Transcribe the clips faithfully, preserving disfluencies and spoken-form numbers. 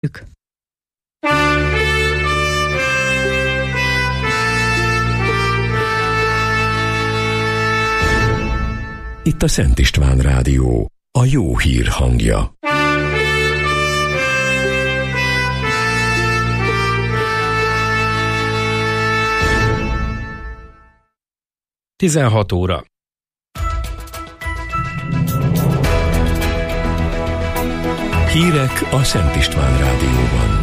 Itt a Szent István Rádió, a jó hír hangja. tizenhat óra. Hírek a Szent István Rádióban.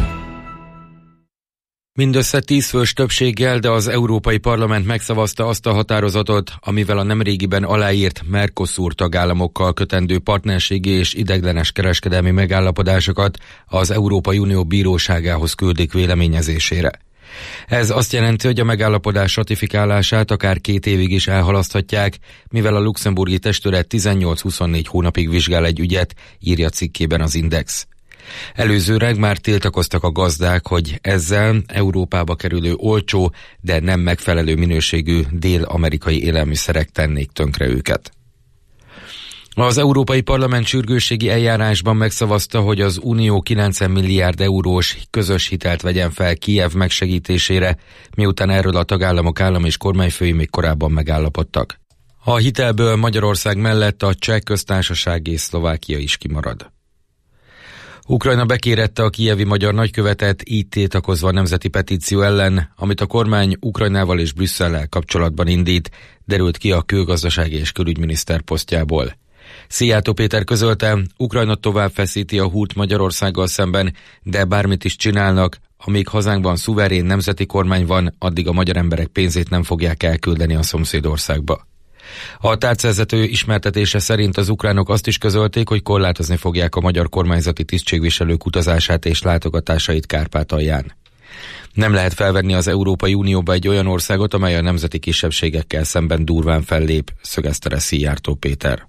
Mindössze tíz fős többséggel, de az Európai Parlament megszavazta azt a határozatot, amivel a nemrégiben aláírt Mercosur tagállamokkal kötendő partnerségi és ideiglenes kereskedelmi megállapodásokat az Európai Unió bíróságához küldik véleményezésére. Ez azt jelenti, hogy a megállapodás ratifikálását akár két évig is elhalaszthatják, mivel a luxemburgi testület tizennyolc-huszonnégy hónapig vizsgál egy ügyet, írja cikkében az Index. Előzőleg már tiltakoztak a gazdák, hogy ezzel Európába kerülő olcsó, de nem megfelelő minőségű dél-amerikai élelmiszerek tennék tönkre őket. Az Európai Parlament sürgősségi eljárásban megszavazta, hogy az Unió kilencven milliárd eurós közös hitelt vegyen fel Kijev megsegítésére, miután erről a tagállamok állam és kormányfői még korábban megállapodtak. A hitelből Magyarország mellett a Cseh Köztársaság és Szlovákia is kimarad. Ukrajna bekérette a kijevi magyar nagykövetet, így tiltakozva a nemzeti petíció ellen, amit a kormány Ukrajnával és Brüsszellel kapcsolatban indít, derült ki a külgazdasági és külügyminiszter posztjából. Szijjártó Péter közölte, Ukrajna tovább feszíti a húrt Magyarországgal szemben, de bármit is csinálnak, amíg hazánkban szuverén nemzeti kormány van, addig a magyar emberek pénzét nem fogják elküldeni a szomszédországba. A tárcavezető ismertetése szerint az ukránok azt is közölték, hogy korlátozni fogják a magyar kormányzati tisztségviselők utazását és látogatásait Kárpátalján. Nem lehet felvenni az Európai Unióba egy olyan országot, amely a nemzeti kisebbségekkel szemben durván fellép, szögezte le Szijjártó Péter.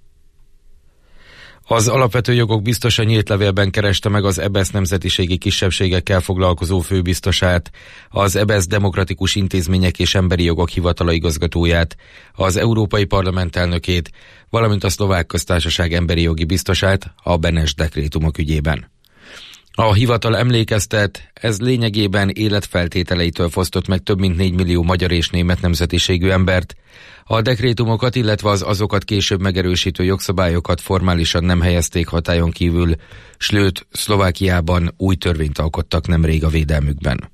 Az alapvető jogok biztosa nyílt levélben kereste meg az é bé e es nemzetiségi kisebbségekkel foglalkozó főbiztosát, az é bé e es demokratikus intézmények és emberi jogok hivatala igazgatóját, az Európai Parlament elnökét, valamint a Szlovák Köztársaság emberi jogi biztosát a Benes dekrétumok ügyében. A hivatal emlékeztet, ez lényegében életfeltételeitől fosztott meg több mint négy millió magyar és német nemzetiségű embert. A dekrétumokat, illetve az azokat később megerősítő jogszabályokat formálisan nem helyezték hatályon kívül, sőt, Szlovákiában új törvényt alkottak nemrég a védelmükben.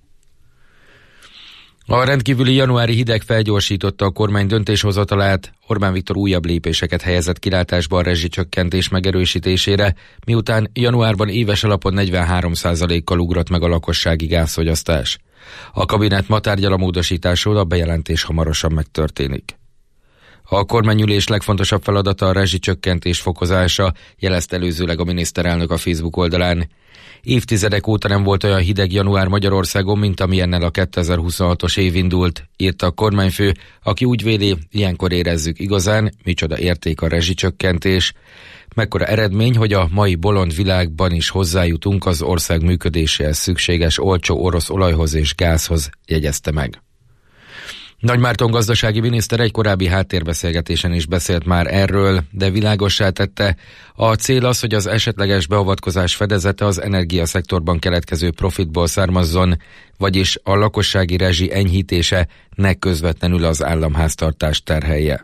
A rendkívüli januári hideg felgyorsította a kormány döntéshozatalát, Orbán Viktor újabb lépéseket helyezett kilátásba a rezsicsökkentés megerősítésére, miután januárban éves alapon negyvenhárom százalékkal ugrott meg a lakossági gázfogyasztás. A kabinet ma tárgyal a módosításról, a bejelentés hamarosan megtörténik. A kormányülés legfontosabb feladata a rezsicsökkentés fokozása, jelezte előzőleg a miniszterelnök a Facebook oldalán. Évtizedek óta nem volt olyan hideg január Magyarországon, mint amilyennel a kétezer-huszonhatos év indult, írta a kormányfő, aki úgy véli, ilyenkor érezzük igazán, micsoda érték a rezsicsökkentés. Mekkora eredmény, hogy a mai bolond világban is hozzájutunk az ország működéséhez szükséges olcsó orosz olajhoz és gázhoz, jegyezte meg. Nagy Márton gazdasági miniszter egy korábbi háttérbeszélgetésen is beszélt már erről, de világossá tette, a cél az, hogy az esetleges beavatkozás fedezete az energiaszektorban keletkező profitból származzon, vagyis a lakossági rezsi enyhítése ne közvetlenül az államháztartást terhelje.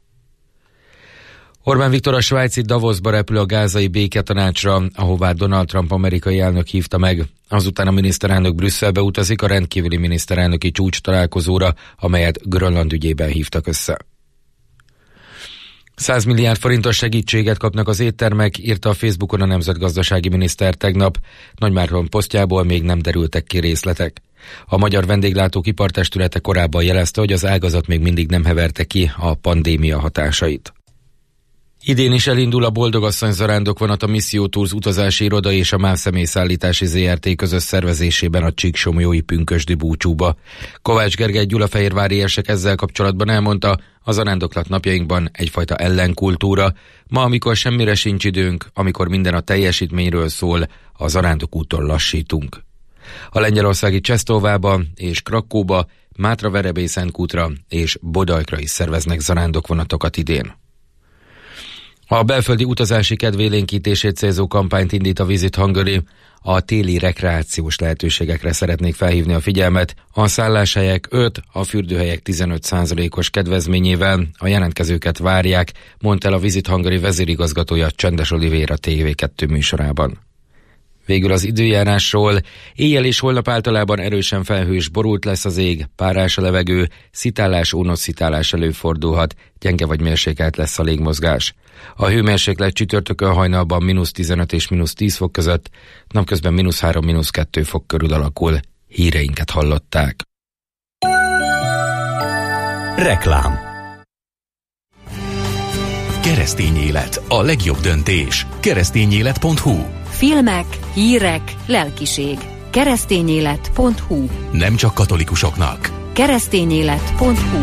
Orbán Viktor a svájci Davosba repül a gázai béketanácsra, ahová Donald Trump amerikai elnök hívta meg. Azután a miniszterelnök Brüsszelbe utazik a rendkívüli miniszterelnöki csúcs találkozóra, amelyet Grönland ügyében hívtak össze. száz milliárd forintos segítséget kapnak az éttermek, írta a Facebookon a nemzetgazdasági miniszter tegnap. Nagy Márton posztjából még nem derültek ki részletek. A Magyar Vendéglátók Ipartestülete korábban jelezte, hogy az ágazat még mindig nem heverte ki a pandémia hatásait. Idén is elindul a Boldogasszony zarándokvonat a Misszió Tours utazási iroda és a MÁV személyszállítási zé er té közös szervezésében a Csíksomlyói pünkösdi búcsúba. Kovács Gergely gyulafehérvári érsek ezzel kapcsolatban elmondta, a zarándoklat napjainkban egyfajta ellenkultúra. Ma, amikor semmire sincs időnk, amikor minden a teljesítményről szól, a zarándokúton lassítunk. A lengyelországi Csesztóvába és Krakóba, Mátra-Verebélyszentkútra és Bodajkra is szerveznek zarándokvonatokat idén. A belföldi utazási kedvélénkítését célzó kampányt indít a Visit Hungary. A téli rekreációs lehetőségekre szeretnék felhívni a figyelmet. A szálláshelyek öt, a fürdőhelyek tizenöt százalékos kedvezményével a jelentkezőket várják, mondta el a Visit Hungary vezérigazgatója Csendes Olivér a té vé kettő műsorában. Végül az időjárásról. Éjjel és holnap általában erősen felhős, borult lesz az ég, párás a levegő, szitálás, ónoszszitálás előfordulhat, gyenge vagy mérsékelt lesz a légmozgás. A hőmérséklet csütörtökön hajnalban mínusz tizenöt és mínusz tíz fok között, napközben mínusz három, mínusz kettő fok körül alakul. Híreinket hallották. Reklám. Keresztény élet, a legjobb döntés. keresztényélet pont hu. Filmek, hírek, lelkiség. keresztényélet pont hu. Nem csak katolikusoknak. keresztényélet pont hu.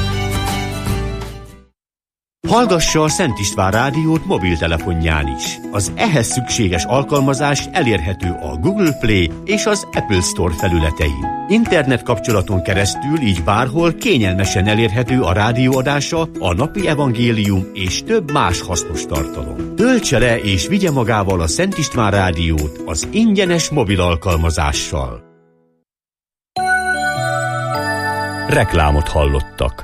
Hallgassa a Szent István rádiót mobiltelefonján is. Az ehhez szükséges alkalmazás elérhető a Google Play és az Apple Store felületein. Internet kapcsolaton keresztül így bárhol kényelmesen elérhető a rádióadása, a napi evangélium és több más hasznos tartalom. Töltse le és vigye magával a Szent István rádiót az ingyenes mobil alkalmazással. Reklámot hallottak.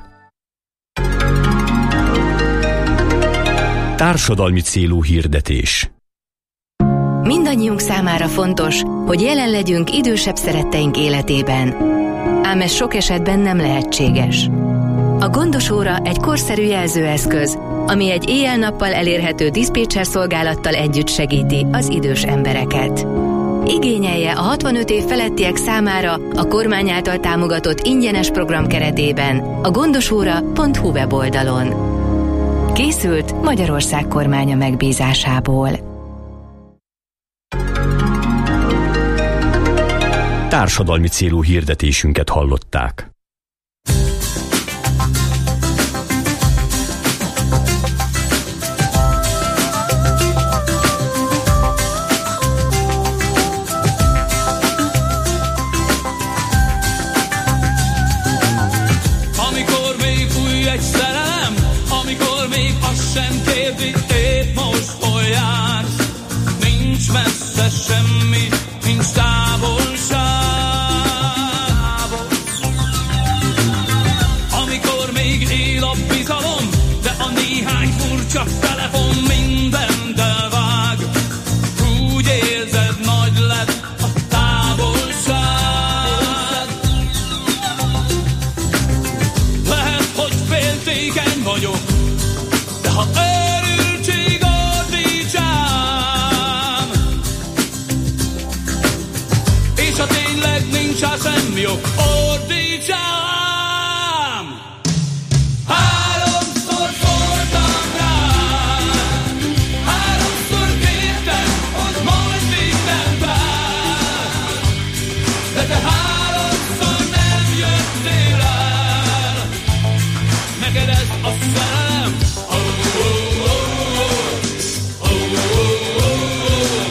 Társadalmi célú hirdetés. Mindannyiunk számára fontos, hogy jelen legyünk idősebb szeretteink életében. Ám ez sok esetben nem lehetséges. A Gondos Óra egy korszerű jelzőeszköz, ami egy éjjel-nappal elérhető diszpécser szolgálattal együtt segíti az idős embereket. Igényelje a hatvanöt év felettiek számára a kormány által támogatott ingyenes program keretében a gondosóra pont hu weboldalon. Készült Magyarország kormánya megbízásából. Társadalmi célú hirdetésünket hallották. Amikor még új egy szerelem, amikor még azt sem kérdi, épp most hol jársz. Nincs messze semmi, nincs távolság. Amikor még él a bizalom, de a néhány furcsa telefon mindennel vág. Úgy érzed, nagy lett a távolság. Lehet, hogy féltékeny vagyok, de ha őrültség ordítsám, és ha tényleg nincs rá semmi ok, ordítsám. Háromszor szóltam rád, háromszor kértem, hogy majd még nem vár, de te háromszor nem jöttél el. Neked ez a szerelem, oh, oh, oh, oh, oh, oh, oh, oh.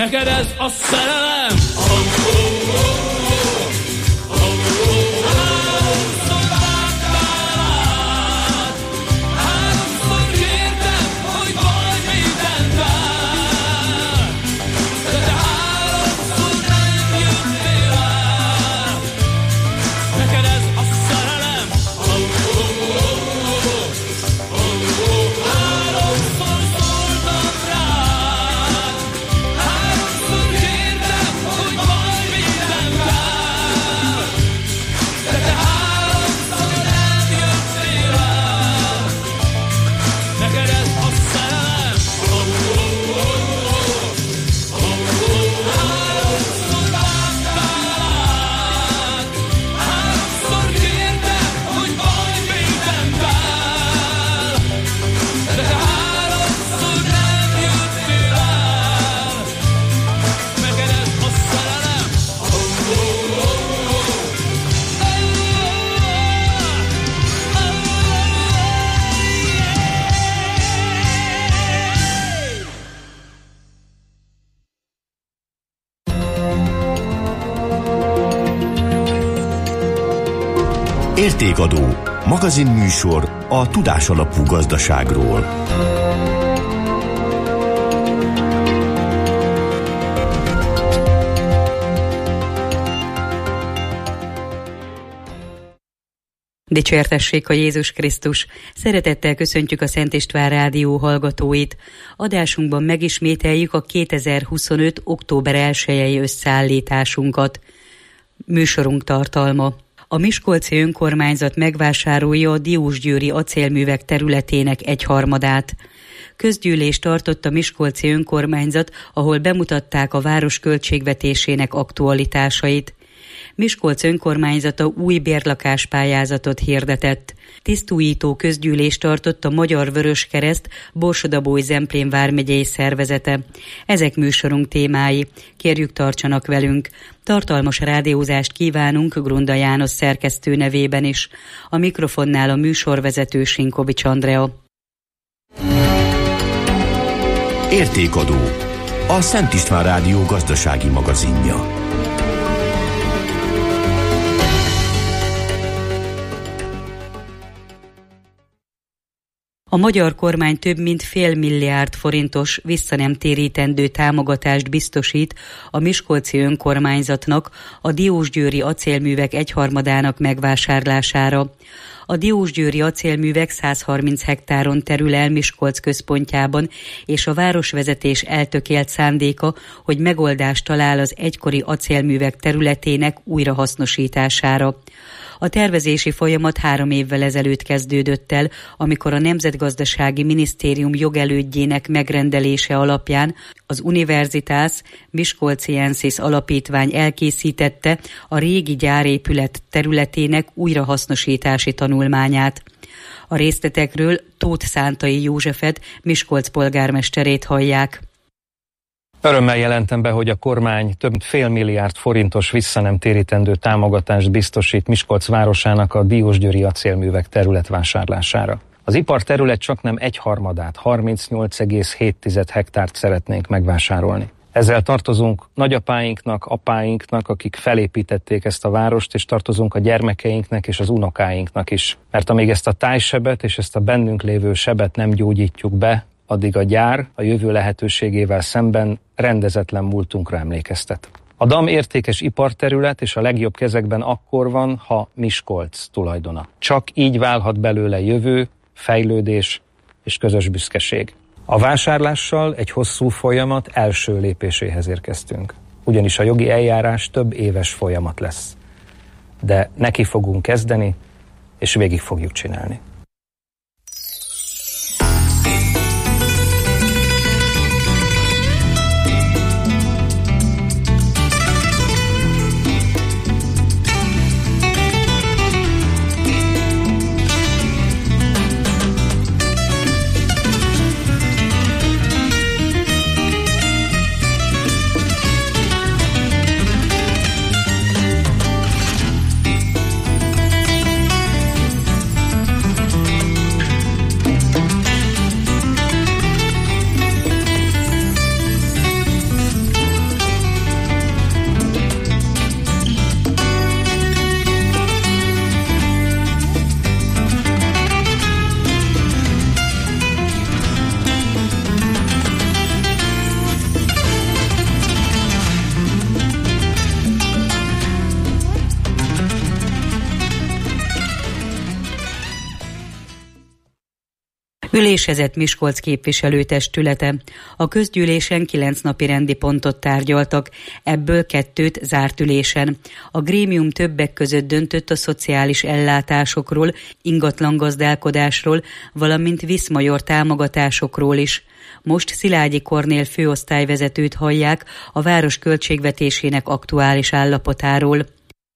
neked ez a szerelem. Értékadó, magazinműsor a tudásalapú gazdaságról. Dicsértessék a Jézus Krisztus! Szeretettel köszöntjük a Szent István Rádió hallgatóit. Adásunkban megismételjük a kétezer-huszonöt. október elsejei összeállításunkat. Műsorunk tartalma: a Miskolci önkormányzat megvásárolja a diósgyőri acélművek területének egyharmadát. Közgyűlést tartott a Miskolci önkormányzat, ahol bemutatták a város költségvetésének aktualitásait. Miskolc önkormányzata új bérlakáspályázatot hirdetett. Tisztújító közgyűlést tartott a Magyar Vöröskereszt Borsod-Abaúj-Zemplén vármegyei szervezete. Ezek műsorunk témái. Kérjük, tartsanak velünk. Tartalmas rádiózást kívánunk Grunda János szerkesztő nevében is. A mikrofonnál a műsorvezető Sinkovics Andrea. Értékadó, a Szent István Rádió gazdasági magazinja. A magyar kormány több mint fél milliárd forintos visszanemtérítendő támogatást biztosít a miskolci önkormányzatnak a diósgyőri acélművek egyharmadának megvásárlására. A diósgyőri acélművek száz harminc hektáron terül el Miskolc központjában, és a városvezetés eltökélt szándéka, hogy megoldást talál az egykori acélművek területének újrahasznosítására. A tervezési folyamat három évvel ezelőtt kezdődött el, amikor a Nemzetgazdasági Minisztérium jogelődjének megrendelése alapján az Universitas Miskolciensis alapítvány elkészítette a régi gyárépület területének újrahasznosítási tanulmányát. A részletekről Tóth Szántai Józsefet, Miskolc polgármesterét hallják. Örömmel jelentem be, hogy a kormány több mint fél milliárd forintos visszanemtérítendő támogatást biztosít Miskolc városának a diósgyőri acélművek területvásárlására. Az iparterület csaknem egyharmadát, harmincnyolc egész hét hektárt szeretnénk megvásárolni. Ezzel tartozunk nagyapáinknak, apáinknak, akik felépítették ezt a várost, és tartozunk a gyermekeinknek és az unokáinknak is. Mert amíg ezt a tájsebet és ezt a bennünk lévő sebet nem gyógyítjuk be, addig a gyár a jövő lehetőségével szemben rendezetlen múltunkra emlékeztet. A dam értékes iparterület, és a legjobb kezekben akkor van, ha Miskolc tulajdona. Csak így válhat belőle jövő, fejlődés és közös büszkeség. A vásárlással egy hosszú folyamat első lépéséhez érkeztünk. Ugyanis a jogi eljárás több éves folyamat lesz. De neki fogunk kezdeni, és végig fogjuk csinálni. Ülésezett Miskolc képviselőtestülete. A közgyűlésen kilenc napi rendi pontot tárgyaltak, ebből kettőt zárt ülésen. A grémium többek között döntött a szociális ellátásokról, ingatlangazdálkodásról, valamint Viszmajor támogatásokról is. Most Szilágyi Kornél főosztályvezetőt hallják a város költségvetésének aktuális állapotáról.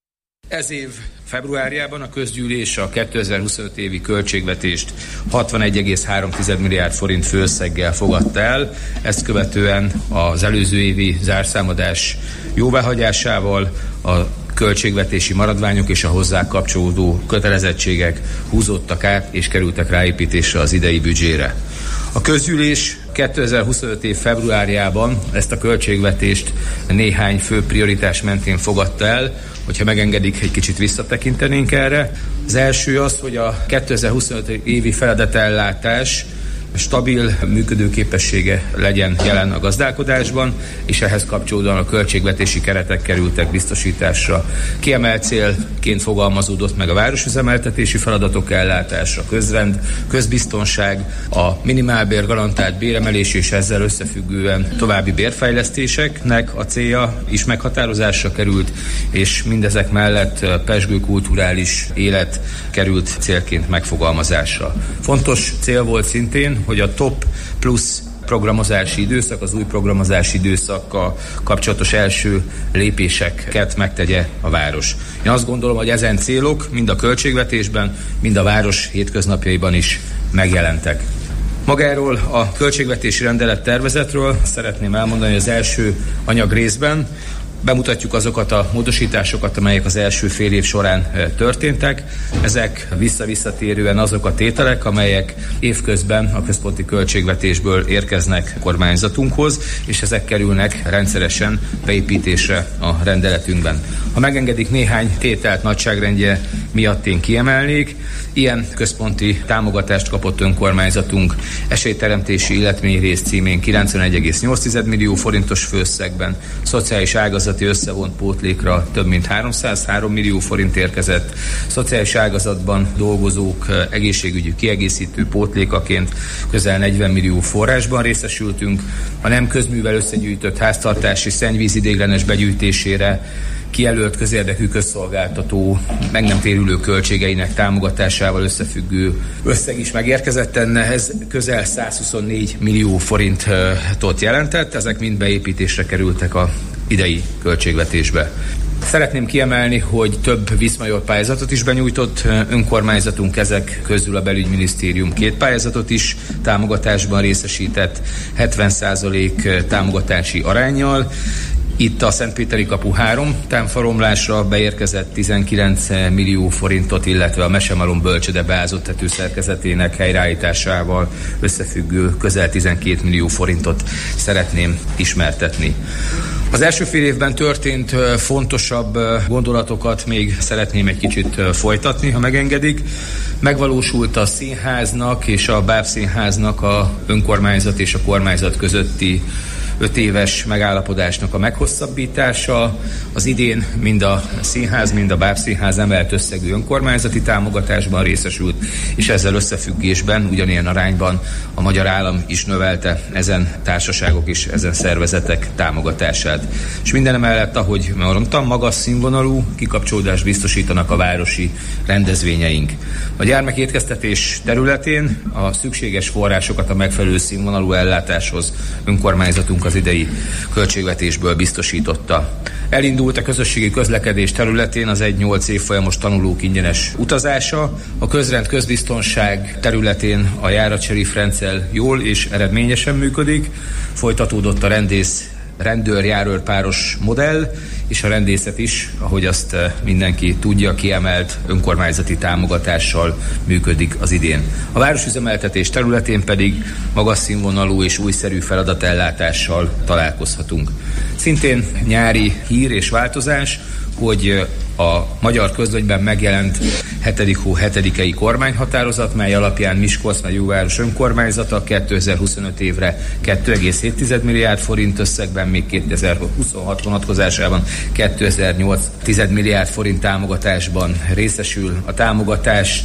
Ez év februárjában a közgyűlés a kétezer-huszonöt évi költségvetést hatvanegy egész három milliárd forint főösszeggel fogadta el. Ezt követően az előző évi zárszámadás jóváhagyásával a költségvetési maradványok és a hozzá kapcsolódó kötelezettségek húzódtak át és kerültek ráépítésre az idei büdzsére. A közgyűlés kétezer-huszonöt év februárjában ezt a költségvetést néhány fő prioritás mentén fogadta el. Hogyha megengedik, egy kicsit visszatekintenénk erre. Az első az, hogy a kétezer-huszonöt évi feladatellátás stabil működőképessége legyen jelen a gazdálkodásban, és ehhez kapcsolódóan a költségvetési keretek kerültek biztosításra. Kiemelt célként fogalmazódott meg a városüzemeltetési feladatok ellátása, közrend, közbiztonság, a minimálbér garantált béremelés és ezzel összefüggően további bérfejlesztéseknek a célja is meghatározásra került, és mindezek mellett pezsgő kulturális élet került célként megfogalmazásra. Fontos cél volt szintén, hogy a top plusz programozási időszak, az új programozási időszakkal kapcsolatos első lépéseket megtegye a város. Én azt gondolom, hogy ezen célok mind a költségvetésben, mind a város hétköznapjaiban is megjelentek. Magáról a költségvetési rendelet tervezetről szeretném elmondani, hogy az első anyag részben bemutatjuk azokat a módosításokat, amelyek az első fél év során történtek. Ezek visszavisszatérően azok a tételek, amelyek évközben a központi költségvetésből érkeznek kormányzatunkhoz, és ezek kerülnek rendszeresen beépítésre a rendeletünkben. Ha megengedik, néhány tételt nagyságrendje miatt én kiemelnék. Ilyen központi támogatást kapott önkormányzatunk esélyteremtési életményrész címén kilencvenegy egész nyolc millió forintos főösszegben, szociális ágazati összevont pótlékra több mint háromszázhárom millió forint érkezett, szociális ágazatban dolgozók egészségügyi kiegészítő pótlékaként közel negyven millió forrásban részesültünk, a nem közművel összegyűjtött háztartási szennyvíz ideiglenes begyűjtésére kijelölt közérdekű közszolgáltató meg nem térülő költségeinek támogatásával összefüggő összeg is megérkezett. Ez közel százhuszonnégy millió forintot jelentett, ezek mind beépítésre kerültek a idei költségvetésbe. Szeretném kiemelni, hogy több Viszmajor pályázatot is benyújtott önkormányzatunk, ezek közül a belügyminisztérium két pályázatot is támogatásban részesített, hetven százalék támogatási aránnyal. Itt a Szentpéteri kapu három támfaromlásra beérkezett tizenkilenc millió forintot, illetve a Mesemalom bölcsőde beázott tetőszerkezetének helyreállításával összefüggő közel tizenkét millió forintot szeretném ismertetni. Az első fél évben történt fontosabb gondolatokat még szeretném egy kicsit folytatni, ha megengedik. Megvalósult a színháznak és a bábszínháznak a önkormányzat és a kormányzat közötti öt éves megállapodásnak a meghosszabbítása. Az idén mind a színház, mind a bábszínház emelt összegű önkormányzati támogatásban részesült, és ezzel összefüggésben ugyanilyen arányban a magyar állam is növelte ezen társaságok és ezen szervezetek támogatását. És minden mellett, ahogy mondtam, magas színvonalú kikapcsolódást biztosítanak a városi rendezvényeink. A gyermekétkeztetés területén a szükséges forrásokat a megfelelő színvonalú ellátáshoz önkormányzatunk az idei költségvetésből biztosította. Elindult a közösségi közlekedés területén az egy nyolc évfolyamos tanulók ingyenes utazása. A közrend közbiztonság területén a járatserif rendszer jól és eredményesen működik. Folytatódott a rendész rendőr-járőr páros modell, és a rendészet is, ahogy azt mindenki tudja, kiemelt önkormányzati támogatással működik az idén. A városüzemeltetés területén pedig magas színvonalú és újszerű feladatellátással találkozhatunk. Szintén nyári hír és változás, hogy a magyar közlönyben megjelent hetedik hó hetedikei kormányhatározat, mely alapján Miskolc megyőváros önkormányzata kétezer-huszonöt évre két egész hét milliárd forint összegben, még kétezer-huszonhat vonatkozásában két egész nyolc milliárd forint támogatásban részesül. A támogatást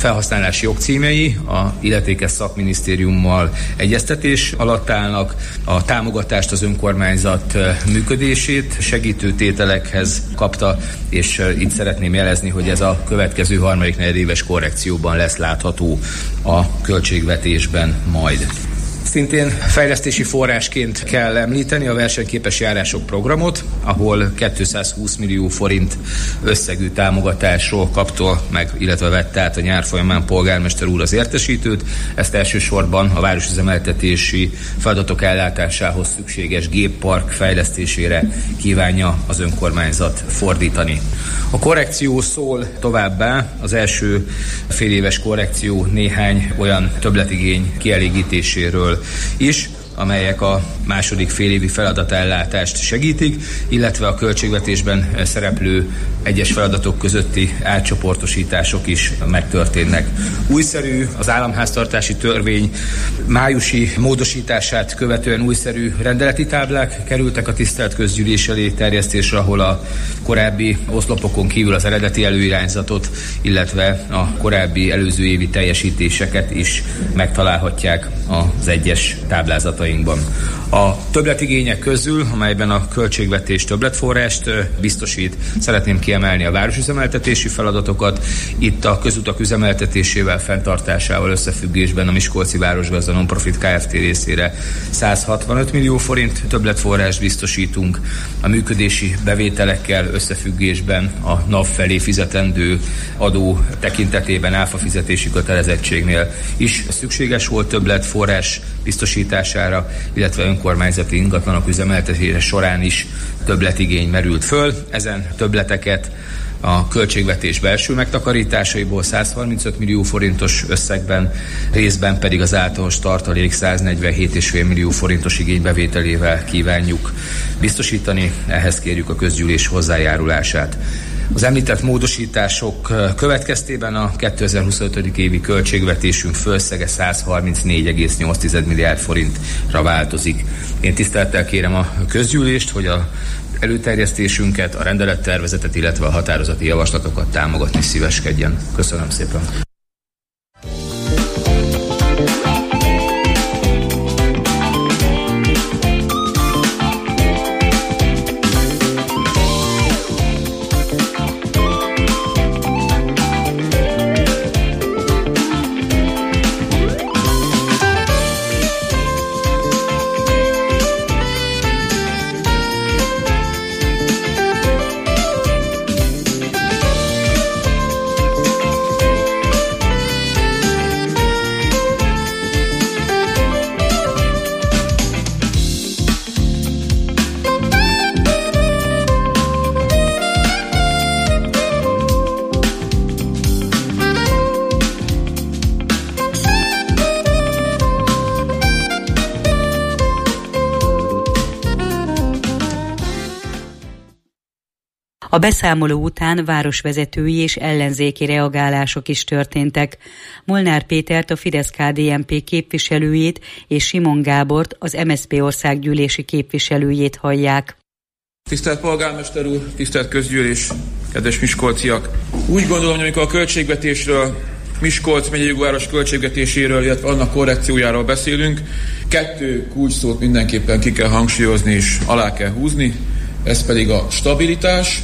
felhasználási jogcímei a illetékes szakminisztériummal egyeztetés alatt állnak, a támogatást az önkormányzat működését segítő tételekhez kapta, és itt szeretném jelezni, hogy ez a következő harmadik negyedéves korrekcióban lesz látható a költségvetésben majd. Szintén fejlesztési forrásként kell említeni a versenyképes járások programot, ahol kétszázhúsz millió forint összegű támogatásról kapta meg, illetve vette át a nyár folyamán polgármester úr az értesítőt. Ezt elsősorban a városüzemeltetési feladatok ellátásához szükséges géppark fejlesztésére kívánja az önkormányzat fordítani. A korrekció szól továbbá, az első féléves korrekció néhány olyan többletigény kielégítéséről is, amelyek a második félévi feladatellátást segítik, illetve a költségvetésben szereplő egyes feladatok közötti átcsoportosítások is megtörténnek. Újszerű az államháztartási törvény májusi módosítását követően újszerű rendeleti táblák kerültek a tisztelt közgyűlés elé terjesztésre, ahol a korábbi oszlopokon kívül az eredeti előirányzatot, illetve a korábbi előző évi teljesítéseket is megtalálhatják az egyes táblázatainkban. A többletigények közül, amelyben a költségvetés többletforrást biztosít, szeretném kiemelni a városüzemeltetési feladatokat. Itt a közutak üzemeltetésével, fenntartásával összefüggésben a Miskolci Városgazda Non-Profit Kft. Részére száz hatvanöt millió forint többletforrást biztosítunk. A működési bevételekkel összefüggésben a NAV felé fizetendő adó tekintetében áfa fizetési kötelezettségnél is szükséges volt többletforrás biztosítására, illetve önkormányzati ingatlanok üzemeltetése során is többletigény merült föl. Ezen többleteket a költségvetés belső megtakarításaiból száz harmincöt millió forintos összegben, részben pedig az általános tartalék száznegyvenhét egész öt millió forintos igénybevételével kívánjuk biztosítani, ehhez kérjük a közgyűlés hozzájárulását. Az említett módosítások következtében a kétezer-huszonöt. évi költségvetésünk fölösszege száz harmincnégy egész nyolc milliárd forintra változik. Én tisztelettel kérem a közgyűlést, hogy a előterjesztésünket, a rendelettervezetet, illetve a határozati javaslatokat támogatni szíveskedjen. Köszönöm szépen! A beszámoló után városvezetői és ellenzéki reagálások is történtek. Molnár Pétert, a Fidesz-ká dé en pé képviselőjét és Simon Gábort, az em es zé pé országgyűlési képviselőjét hallják. Tisztelt polgármester úr, tisztelt közgyűlés, kedves miskolciak! Úgy gondolom, hogy amikor a költségvetésről, Miskolc megyei jogváros költségvetéséről, illetve annak korrekciójáról beszélünk, kettő kulcsszót mindenképpen ki kell hangsúlyozni és alá kell húzni, ez pedig a stabilitás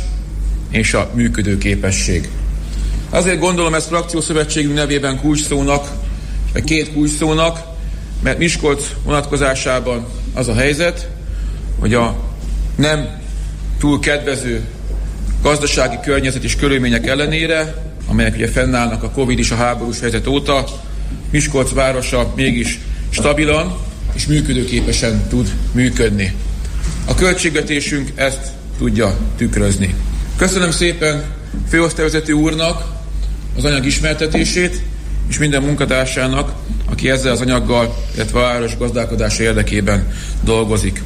és a működőképesség. Azért gondolom ezt frakciószövetségünk nevében kulcsszónak, vagy két kulcsszónak, mert Miskolc vonatkozásában az a helyzet, hogy a nem túl kedvező gazdasági környezet és körülmények ellenére, amelyek ugye fennállnak a Covid és a háborús helyzet óta, Miskolc városa mégis stabilan és működőképesen tud működni. A költségvetésünk ezt tudja tükrözni. Köszönöm szépen főosztályvezető úrnak az anyag ismertetését, és minden munkatársának, aki ezzel az anyaggal, illetve a város gazdálkodása érdekében dolgozik.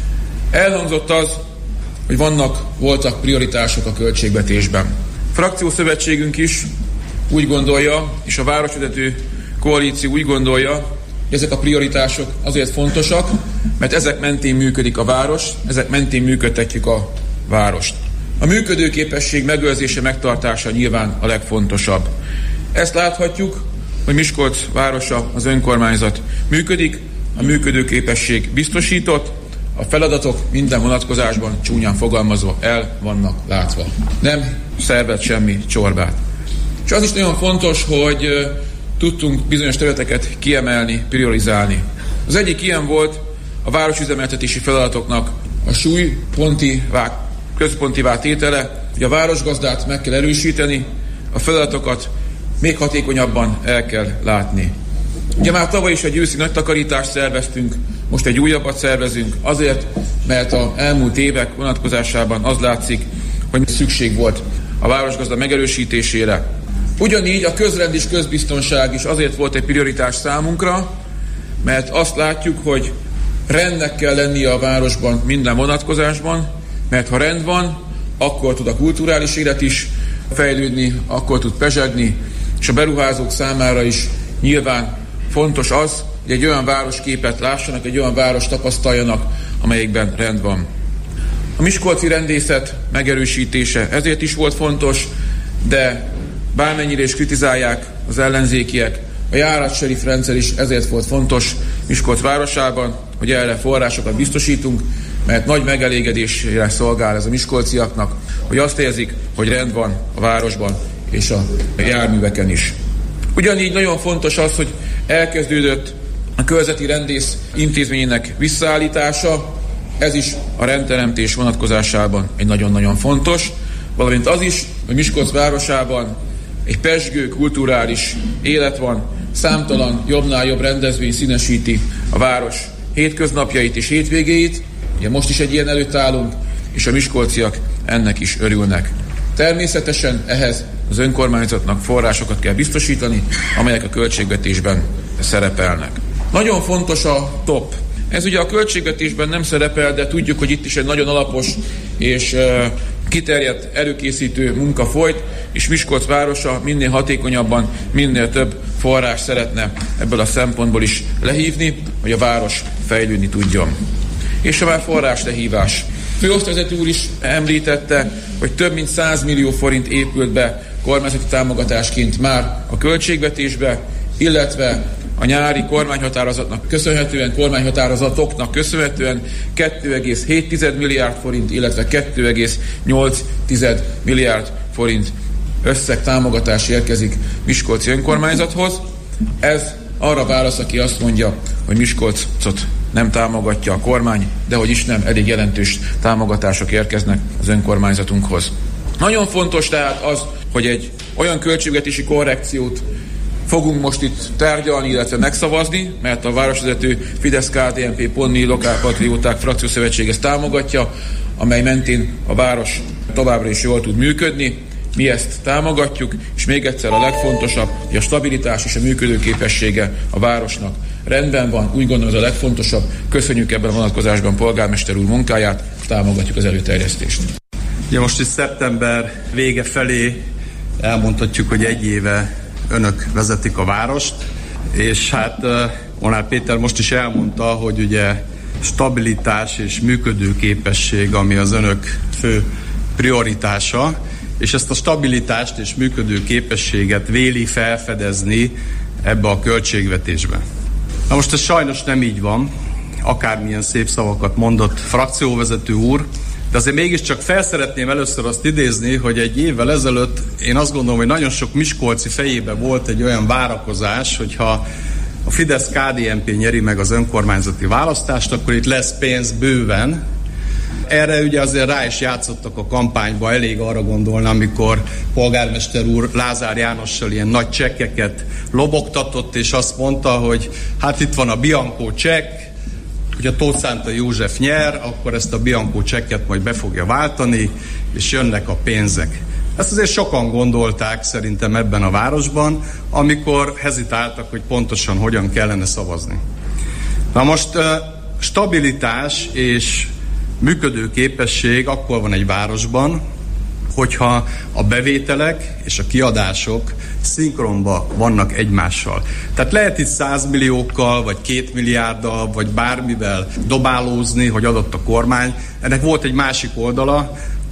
Elhangzott az, hogy vannak, voltak prioritások a költségvetésben. A frakciószövetségünk is úgy gondolja, és a városvezető koalíció úgy gondolja, hogy ezek a prioritások azért fontosak, mert ezek mentén működik a város, ezek mentén működtetjük a várost. A működőképesség megőrzése, megtartása nyilván a legfontosabb. Ezt láthatjuk, hogy Miskolc városa, az önkormányzat működik, a működőképesség biztosított, a feladatok minden vonatkozásban csúnyán fogalmazva el vannak látva. Nem szervez semmi csorbát. És az is nagyon fontos, hogy tudtunk bizonyos területeket kiemelni, priorizálni. Az egyik ilyen volt a városüzemeltetési feladatoknak a súlypontivá, központivá tétele, hogy a városgazdát meg kell erősíteni, a feladatokat még hatékonyabban el kell látni. Ugye már tavaly is egy őszi nagy takarítást szerveztünk, most egy újabbat szervezünk, azért, mert az elmúlt évek vonatkozásában az látszik, hogy szükség volt a városgazda megerősítésére. Ugyanígy a közrend és közbiztonság is azért volt egy prioritás számunkra, mert azt látjuk, hogy rendnek kell lennie a városban minden vonatkozásban, mert ha rend van, akkor tud a kulturális élet is fejlődni, akkor tud pezsegni, és a beruházók számára is nyilván fontos az, hogy egy olyan városképet lássanak, egy olyan város tapasztaljanak, amelyikben rend van. A miskolci rendészet megerősítése ezért is volt fontos, de bármennyire is kritizálják az ellenzékiek, a járatserif rendszer is ezért volt fontos Miskolc városában, hogy erre forrásokat biztosítunk, mert nagy megelégedésre szolgál ez a miskolciaknak, hogy azt érzik, hogy rend van a városban és a járműveken is. Ugyanígy nagyon fontos az, hogy elkezdődött a körzeti rendész intézményének visszaállítása, ez is a rendteremtés vonatkozásában egy nagyon-nagyon fontos, valamint az is, hogy Miskolc városában egy pezsgő kulturális élet van, számtalan jobbnál jobb rendezvény színesíti a város hétköznapjait és hétvégéit, ugye most is egy ilyen előtt állunk, és a miskolciak ennek is örülnek. Természetesen ehhez az önkormányzatnak forrásokat kell biztosítani, amelyek a költségvetésben szerepelnek. Nagyon fontos a top. Ez ugye a költségvetésben nem szerepel, de tudjuk, hogy itt is egy nagyon alapos és uh, kiterjedt előkészítő munka folyt, és Miskolc városa minél hatékonyabban, minél több forrás szeretne ebből a szempontból is lehívni, hogy a város fejlődni tudjon. És a már forrás lehívás. Főosztályvezető úr is említette, hogy több mint száz millió forint épült be kormányzati támogatásként már a költségvetésbe, illetve a nyári kormányhatározatnak köszönhetően, kormányhatározatoknak köszönhetően kettő egész hét milliárd forint, illetve kettő egész nyolc milliárd forint összeg támogatás érkezik Miskolci önkormányzathoz. Ez arra válasz, aki azt mondja, hogy Miskolcot nem támogatja a kormány, de hogy is nem, elég jelentős támogatások érkeznek az önkormányzatunkhoz. Nagyon fontos tehát az, hogy egy olyan költségvetési korrekciót fogunk most itt tárgyalni, illetve megszavazni, mert a városvezető Fidesz-ká dé en pé Ponni Lokálpatrióták Frakciószövetség ezt támogatja, amely mentén a város továbbra is jól tud működni. Mi ezt támogatjuk, és még egyszer a legfontosabb, hogy a stabilitás és a működőképessége a városnak rendben van, úgy gondolom ez a legfontosabb. Köszönjük ebben a vonatkozásban polgármester úr munkáját, támogatjuk az előterjesztést. Ugye most is szeptember vége felé elmondhatjuk, hogy egy éve önök vezetik a várost, és hát Molnár Péter most is elmondta, hogy ugye stabilitás és működőképesség, ami az önök fő prioritása, és ezt a stabilitást és működőképességet véli felfedezni ebbe a költségvetésbe. Na most ez sajnos nem így van, akármilyen szép szavakat mondott frakcióvezető úr, de azért mégiscsak felszeretném először azt idézni, hogy egy évvel ezelőtt én azt gondolom, hogy nagyon sok miskolci fejében volt egy olyan várakozás, hogyha a Fidesz-ká dé en pé nyeri meg az önkormányzati választást, akkor itt lesz pénz bőven. Erre ugye azért rá is játszottak a kampányba, elég arra gondolni, amikor polgármester úr Lázár Jánossal ilyen nagy csekkeket lobogtatott, és azt mondta, hogy hát itt van a Bianco csekk, hogyha Tóth Szántai József nyer, akkor ezt a Bianco csekket majd be fogja váltani, és jönnek a pénzek. Ezt azért sokan gondolták szerintem ebben a városban, amikor hezitáltak, hogy pontosan hogyan kellene szavazni. Na most stabilitás és működőképesség akkor van egy városban, hogyha a bevételek és a kiadások szinkronban vannak egymással. Tehát lehet itt százmilliókkal, vagy két milliárddal, vagy bármivel dobálózni, hogy adott a kormány. Ennek volt egy másik oldala,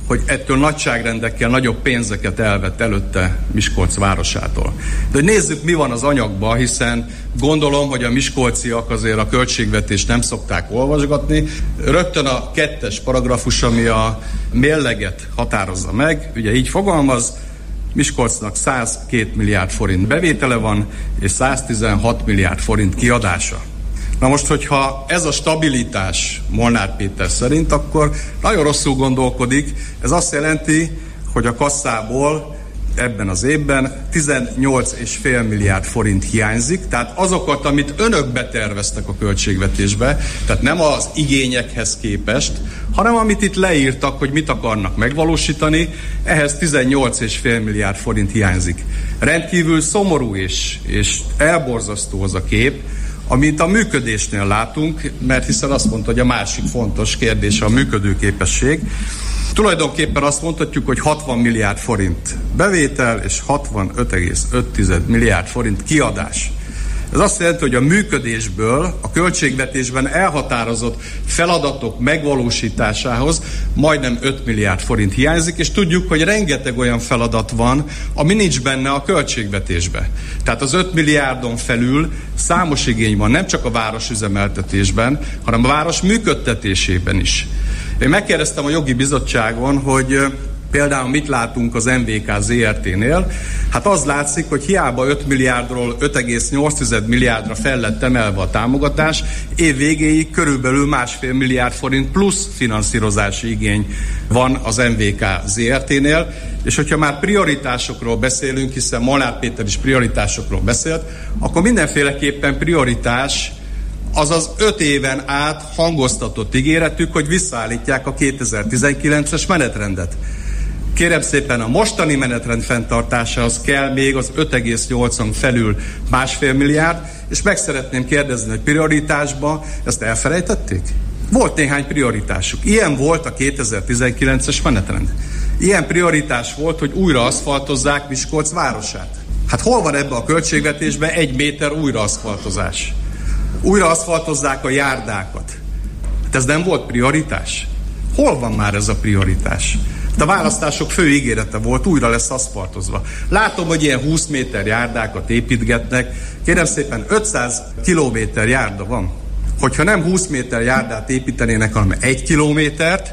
hogy ettől nagyságrendekkel nagyobb pénzeket elvett előtte Miskolc városától. De hogy nézzük, mi van az anyagban, hiszen gondolom, hogy a miskolciak azért a költségvetést nem szokták olvasgatni. Rögtön a kettes paragrafus, ami a mérleget határozza meg, ugye így fogalmaz, Miskolcnak százkettő milliárd forint bevétele van, és száztizenhat milliárd forint kiadása. Na most, hogyha ez a stabilitás Molnár Péter szerint, akkor nagyon rosszul gondolkodik. Ez azt jelenti, hogy a kasszából ebben az évben tizennyolc egész öt milliárd forint hiányzik, tehát azokat, amit önök beterveztek a költségvetésbe, tehát nem az igényekhez képest, hanem amit itt leírtak, hogy mit akarnak megvalósítani, ehhez tizennyolc egész öt milliárd forint hiányzik. Rendkívül szomorú és, és elborzasztó az a kép, amit a működésnél látunk, mert hiszen azt mondta, hogy a másik fontos kérdés a működőképesség. Tulajdonképpen azt mondhatjuk, hogy hatvan milliárd forint bevétel és hatvanöt egész öt milliárd forint kiadás. Ez azt jelenti, hogy a működésből a költségvetésben elhatározott feladatok megvalósításához majdnem öt milliárd forint hiányzik, és tudjuk, hogy rengeteg olyan feladat van, ami nincs benne a költségvetésben. Tehát az öt milliárdon felül számos igény van, nem csak a városüzemeltetésben, hanem a város működtetésében is. Én megkérdeztem a jogi bizottságon, hogy például mit látunk az em vé ká zé er té-nél? Hát az látszik, hogy hiába öt milliárdról öt egész nyolc milliárdra fel lett emelve a támogatás, év végéig körülbelül másfél milliárd forint plusz finanszírozási igény van az em vé ká zé er té-nél, és hogyha már prioritásokról beszélünk, hiszen Molnár Péter is prioritásokról beszélt, akkor mindenféleképpen prioritás az az öt éven át hangoztatott ígéretük, hogy visszaállítják a kétezer-tizenkilences menetrendet. Kérem szépen, a mostani menetrend fenntartásához kell még az öt egész nyolcon felül másfél milliárd, és meg szeretném kérdezni, hogy prioritásba ezt elfelejtették? Volt néhány prioritásuk. Ilyen volt a kétezer-tizenkilences menetrend. Ilyen prioritás volt, hogy újra aszfaltozzák Miskolc városát. Hát hol van ebbe a költségvetésben egy méter újraaszfaltozás? Újra aszfaltozzák a járdákat. Hát ez nem volt prioritás? Hol van már ez a prioritás? De a választások fő ígérete volt, újra lesz aszfaltozva. Látom, hogy ilyen húsz méter járdákat építgetnek. Kérem szépen, ötszáz kilométer járda van. Hogyha nem húsz méter járdát építenének, hanem egy kilométert,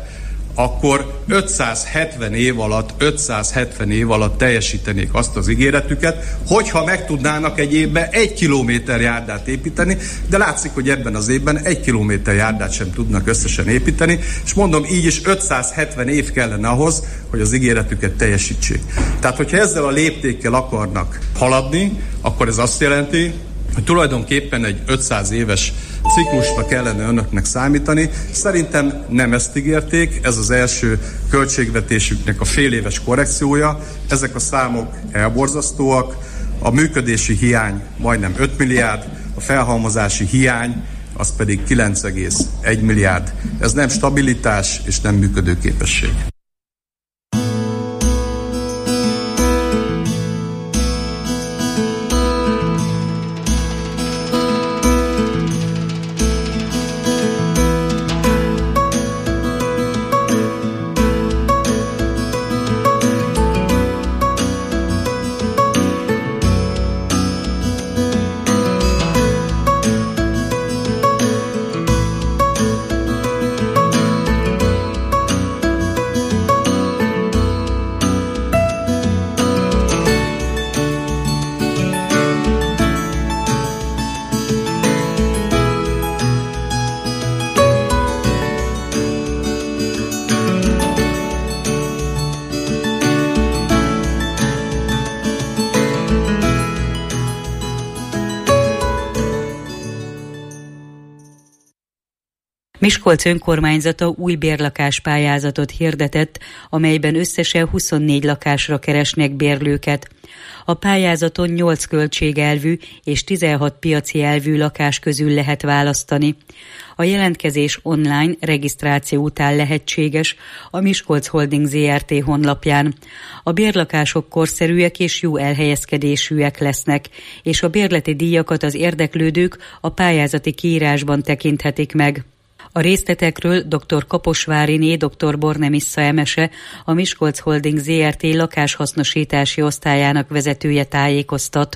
akkor ötszázhetven év alatt, ötszázhetven év alatt teljesítenék azt az ígéretüket, hogyha meg tudnának egy évben egy kilométer járdát építeni, de látszik, hogy ebben az évben egy kilométer járdát sem tudnak összesen építeni, és mondom, így is ötszázhetven év kellene ahhoz, hogy az ígéretüket teljesítsék. Tehát, hogyha ezzel a léptékkel akarnak haladni, akkor ez azt jelenti, hogy tulajdonképpen egy ötszáz éves ciklusra kellene önöknek számítani. Szerintem nem ezt ígérték, ez az első költségvetésüknek a fél éves korrekciója. Ezek a számok elborzasztóak, a működési hiány majdnem öt milliárd, a felhalmozási hiány az pedig kilenc egész egy milliárd. Ez nem stabilitás és nem működőképesség. Miskolc önkormányzata új bérlakáspályázatot hirdetett, amelyben összesen huszonnégy lakásra keresnek bérlőket. A pályázaton nyolc költségelvű és tizenhat piaci elvű lakás közül lehet választani. A jelentkezés online regisztráció után lehetséges a Miskolc Holding zé er té honlapján. A bérlakások korszerűek és jó elhelyezkedésűek lesznek, és a bérleti díjakat az érdeklődők a pályázati kiírásban tekinthetik meg. A részletekről dr. Kaposváriné, dr. Bornemissza Emese, a Miskolc Holding zé er té lakáshasznosítási osztályának vezetője tájékoztat.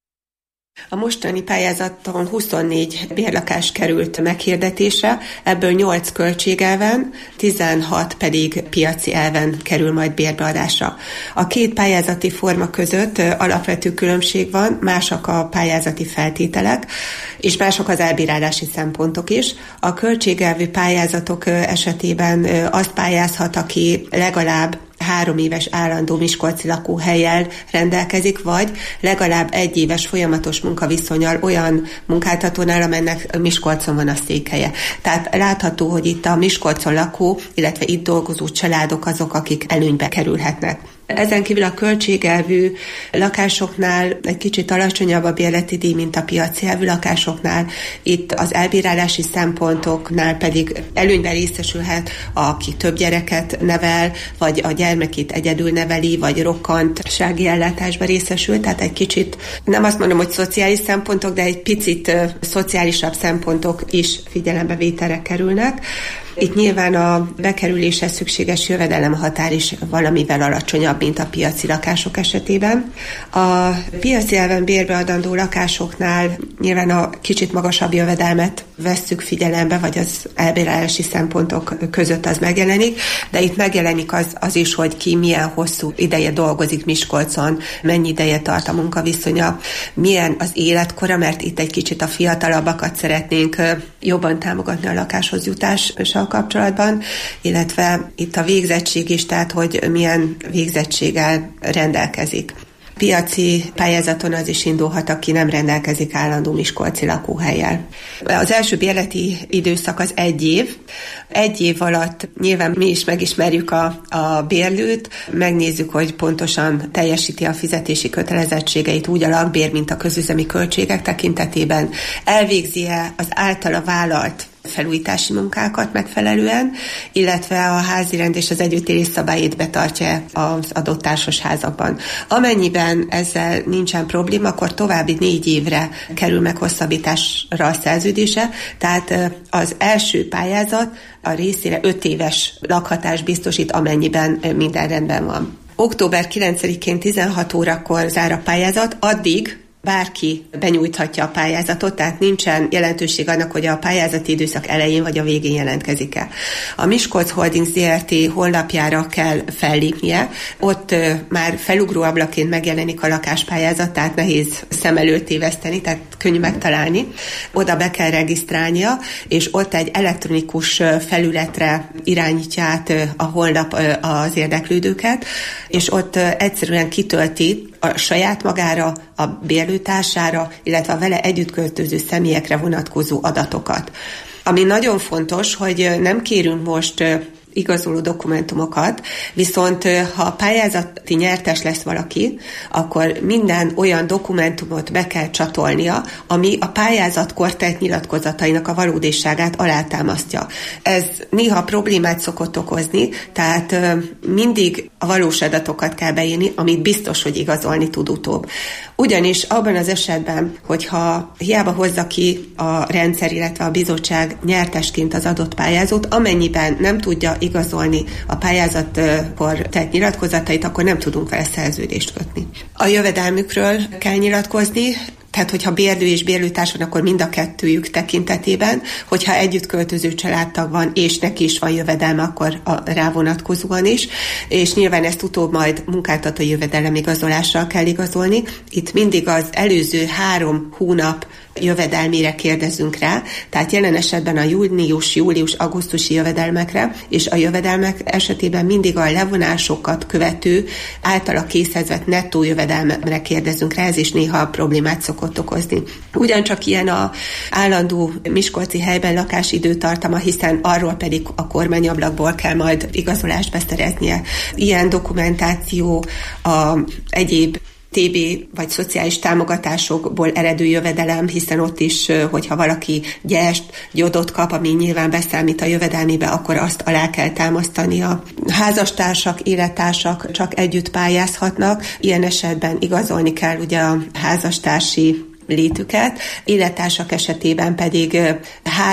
A mostani pályázaton huszonnégy bérlakás került meghirdetésre, ebből nyolc költségelven, tizenhat pedig piaci elven kerül majd bérbeadásra. A két pályázati forma között alapvető különbség van, mások a pályázati feltételek, és mások az elbírálási szempontok is. A költségelvű pályázatok esetében azt pályázhat, aki legalább három éves állandó miskolci lakóhellyel rendelkezik, vagy legalább egy éves folyamatos munkaviszonnyal olyan munkáltatónál, amennek Miskolcon van a székhelye. Tehát látható, hogy itt a Miskolcon lakó, illetve itt dolgozó családok azok, akik előnybe kerülhetnek. Ezen kívül a költségelvű lakásoknál egy kicsit alacsonyabb a bérleti díj, mint a piaci elvű lakásoknál. Itt az elbírálási szempontoknál pedig előnyben részesülhet, aki több gyereket nevel, vagy a gyermekét egyedül neveli, vagy rokkantsági ellátásba részesül. Tehát egy kicsit, nem azt mondom, hogy szociális szempontok, de egy picit uh, szociálisabb szempontok is figyelembevételre kerülnek. Itt nyilván a bekerüléshez szükséges jövedelemhatár is valamivel alacsonyabb, mint a piaci lakások esetében. A piaci elven bérbeadandó lakásoknál nyilván a kicsit magasabb jövedelmet vesszük figyelembe, vagy az elbírálási szempontok között az megjelenik, de itt megjelenik az, az is, hogy ki milyen hosszú ideje dolgozik Miskolcon, mennyi ideje tart a munkaviszonya, milyen az életkora, mert itt egy kicsit a fiatalabbakat szeretnénk jobban támogatni a lakáshoz jutással kapcsolatban, illetve itt a végzettség is, tehát hogy milyen végzettséggel rendelkezik. Piaci pályázaton az is indulhat, aki nem rendelkezik állandó miskolci lakóhellyel. Az első bérleti időszak az egy év. Egy év alatt nyilván mi is megismerjük a, a bérlőt, megnézzük, hogy pontosan teljesíti a fizetési kötelezettségeit úgy a lakbér, mint a közüzemi költségek tekintetében, elvégzi-e az általa vállalt felújítási munkákat megfelelően, illetve a házirend és az együttélés szabályait betartja az adott társasházakban. Amennyiben ezzel nincsen probléma, akkor további négy évre kerül meghosszabbításra a szerződése, tehát az első pályázat a részére öt éves lakhatást biztosít, amennyiben minden rendben van. október kilencedikén tizenhat órakor zár a pályázat, addig bárki benyújthatja a pályázatot, tehát nincsen jelentőség annak, hogy a pályázati időszak elején vagy a végén jelentkezik-e. A Miskolc Holding zé er té honlapjára kell fellépnie, ott ö, már felugró ablaként megjelenik a lakáspályázat, tehát nehéz szem előtt téveszteni, tehát könnyű megtalálni. Oda be kell regisztrálnia, és ott egy elektronikus felületre irányítja át a honlap az érdeklődőket, és ott egyszerűen kitölti a saját magára, a bérlőtársára, illetve a vele együtt költöző személyekre vonatkozó adatokat. Ami nagyon fontos, hogy nem kérünk most igazoló dokumentumokat, viszont ha a pályázati nyertes lesz valaki, akkor minden olyan dokumentumot be kell csatolnia, ami a pályázatkor tett nyilatkozatainak a valódiságát alátámasztja. Ez néha problémát szokott okozni, tehát mindig a valós adatokat kell beírni, amit biztos, hogy igazolni tud utóbb. Ugyanis abban az esetben, hogyha hiába hozza ki a rendszer, illetve a bizottság nyertesként az adott pályázót, amennyiben nem tudja igazolni a pályázatkor tett nyilatkozatait, akkor nem tudunk vele szerződést kötni. A jövedelmükről kell nyilatkozni, tehát hogyha bérlő és bérlőtárs van, akkor mind a kettőjük tekintetében, hogyha együtt költöző családtag van, és neki is van jövedelme, akkor a rá vonatkozóan is, és nyilván ezt utóbb majd munkáltató jövedelem igazolással kell igazolni. Itt mindig az előző három hónap jövedelmére kérdezünk rá, tehát jelen esetben a június, július, augusztusi jövedelmekre, és a jövedelmek esetében mindig a levonásokat követő általa készhez vett nettó jövedelmekre kérdezünk rá, ez is néha problémát szokott okozni. Ugyancsak ilyen a állandó miskolci helyben lakásidőtartama, hiszen arról pedig a kormányablakból kell majd igazolást beszereznie. Ilyen dokumentáció a egyéb té bé vagy szociális támogatásokból eredő jövedelem, hiszen ott is, hogyha valaki gyest, gyodot kap, ami nyilván beszámít a jövedelmébe, akkor azt alá kell támasztani. A házastársak, élettársak csak együtt pályázhatnak, ilyen esetben igazolni kell ugye a házastársi létüket, élettársak esetében pedig három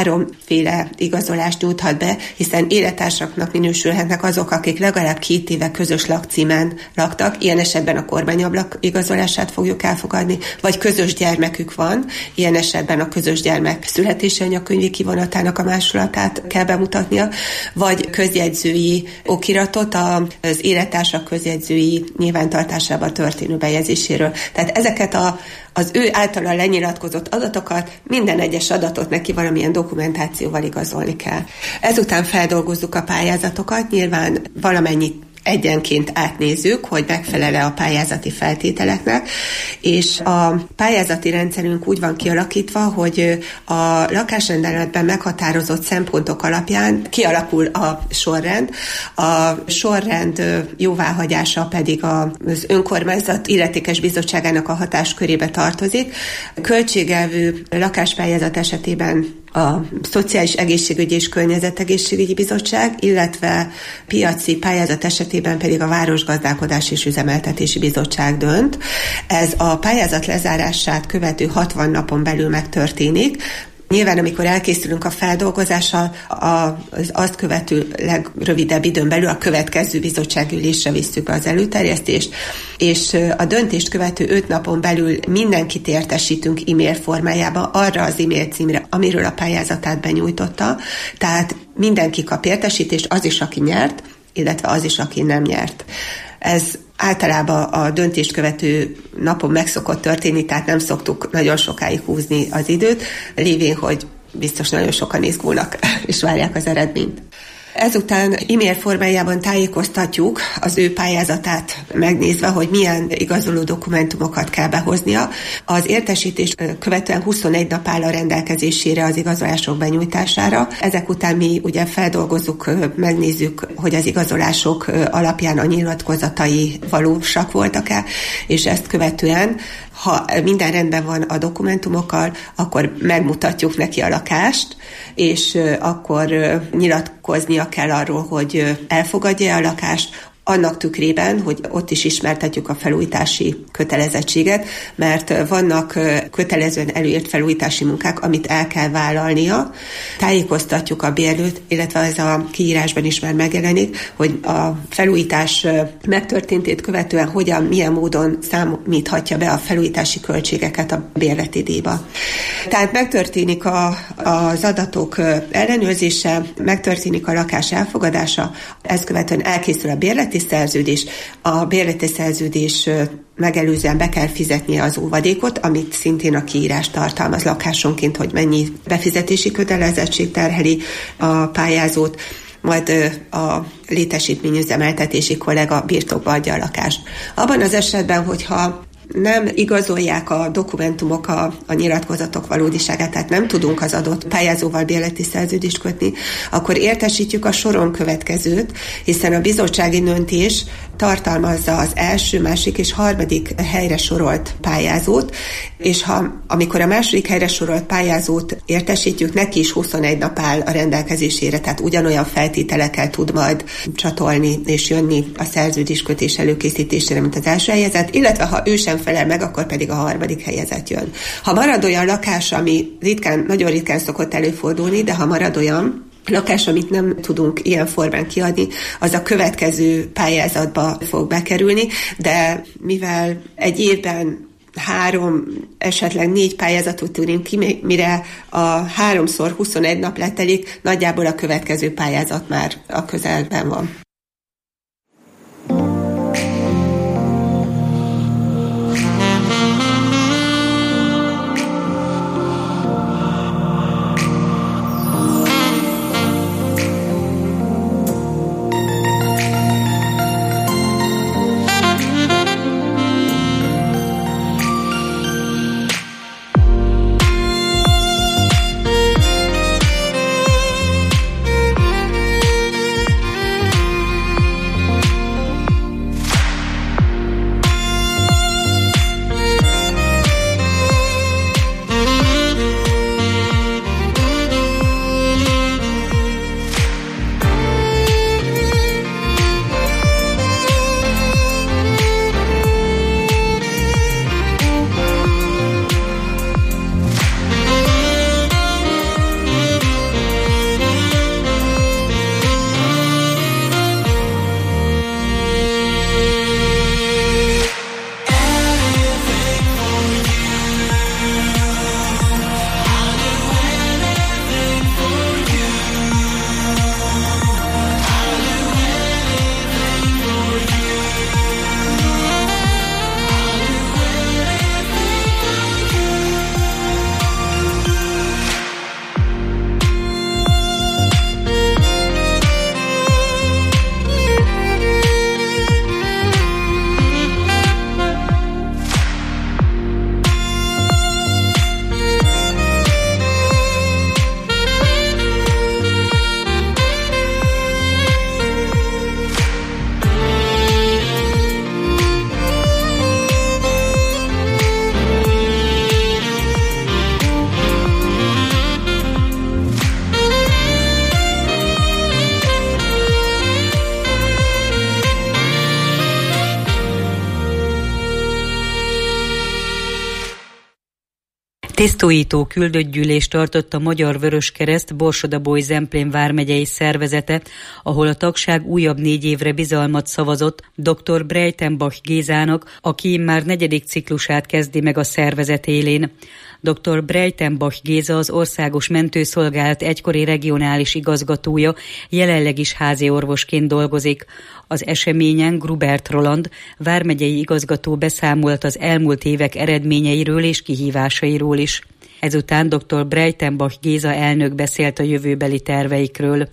másféle igazolást nyújthat be, hiszen élettársaknak minősülhetnek azok, akik legalább két éve közös lakcímen laktak, ilyen esetben a kormányablak igazolását fogjuk elfogadni, vagy közös gyermekük van, ilyen esetben a közös gyermek születési anyakönyvi kivonatának a másolatát kell bemutatnia, vagy közjegyzői okiratot az élettársak közjegyzői nyilvántartásában történő bejegyzéséről. Tehát ezeket a az ő általa lenyilatkozott adatokat, minden egyes adatot neki valamilyen dokumentációval igazolni kell. Ezután feldolgozzuk a pályázatokat, nyilván valamennyit egyenként átnézzük, hogy megfelel-e a pályázati feltételeknek, és a pályázati rendszerünk úgy van kialakítva, hogy a lakásrendeletben meghatározott szempontok alapján kialakul a sorrend. A sorrend jóváhagyása pedig az önkormányzat illetékes bizottságának a hatáskörébe tartozik. Költségelvű lakáspályázat esetében a Szociális Egészségügyi és Környezetegészségügyi Bizottság, illetve piaci pályázat esetében pedig a Városgazdálkodási és Üzemeltetési Bizottság dönt. Ez a pályázat lezárását követő hatvan napon belül megtörténik. Nyilván, amikor elkészülünk a feldolgozással, az azt követő legrövidebb időn belül a következő bizottságülésre visszük az előterjesztést, és a döntést követő öt napon belül mindenkit értesítünk e-mail formájába arra az e-mail címre, amiről a pályázatát benyújtotta, tehát mindenki kap értesítést, az is, aki nyert, illetve az is, aki nem nyert. Ez általában a döntést követő napon meg szokott történni, tehát nem szoktuk nagyon sokáig húzni az időt, lévén, hogy biztos nagyon sokan izgulnak és várják az eredményt. Ezután e-mail formájában tájékoztatjuk az ő pályázatát megnézve, hogy milyen igazoló dokumentumokat kell behoznia. Az értesítést követően huszonegy nap áll a rendelkezésére az igazolások benyújtására. Ezek után mi ugye feldolgozzuk, megnézzük, hogy az igazolások alapján a nyilatkozatai valósak voltak-e, és ezt követően, ha minden rendben van a dokumentumokkal, akkor megmutatjuk neki a lakást, és akkor nyilatkoznia kell arról, hogy elfogadja a lakást, annak tükrében, hogy ott is ismertetjük a felújítási kötelezettséget, mert vannak kötelezően előírt felújítási munkák, amit el kell vállalnia. Tájékoztatjuk a bérlőt, illetve ez a kiírásban is már megjelenik, hogy a felújítás megtörténtét követően hogyan, milyen módon számíthatja be a felújítási költségeket a bérleti díjba. Tehát megtörténik a, az adatok ellenőrzése, megtörténik a lakás elfogadása, ezt követően elkészül a bérleti szerződés. A bérleti szerződés megelőzően be kell fizetnie az óvadékot, amit szintén a kiírás tartalmaz lakásonként, hogy mennyi befizetési kötelezettség terheli a pályázót, majd a létesítményüzemeltetési kollega birtokba adja a lakást. Abban az esetben, hogyha nem igazolják a dokumentumok a, a nyilatkozatok valódiságát, tehát nem tudunk az adott pályázóval bérleti szerződést kötni, akkor értesítjük a soron következőt, hiszen a bizottsági döntés tartalmazza az első, másik és harmadik helyre sorolt pályázót, és ha amikor a második helyre sorolt pályázót értesítjük, neki is huszonegy nap áll a rendelkezésére, tehát ugyanolyan feltételekkel tud majd csatolni és jönni a szerződéskötés előkészítésére, mint az első helyezett, illetve ha ő sem felel meg, akkor pedig a harmadik helyezett jön. Ha marad olyan lakás, ami ritkán, nagyon ritkán szokott előfordulni, de ha marad olyan lakás, amit nem tudunk ilyen formán kiadni, az a következő pályázatba fog bekerülni, de mivel egy évben három, esetleg négy pályázatot tudunk ki, mire a háromszor huszonegy nap letelik, nagyjából a következő pályázat már a közelben van. Tisztújító küldött gyűlést tartott a Magyar Vöröskereszt Borsod-Abaúj-Zemplén vármegyei szervezete, ahol a tagság újabb négy évre bizalmat szavazott dr. Breitenbach Gézának, aki már negyedik ciklusát kezdi meg a szervezet élén. dr. Breitenbach Géza az Országos Mentőszolgálat egykori regionális igazgatója, jelenleg is házi orvosként dolgozik. Az eseményen Grubert Roland, vármegyei igazgató beszámolt az elmúlt évek eredményeiről és kihívásairól is. Ezután dr. Breitenbach Géza elnök beszélt a jövőbeli terveikről.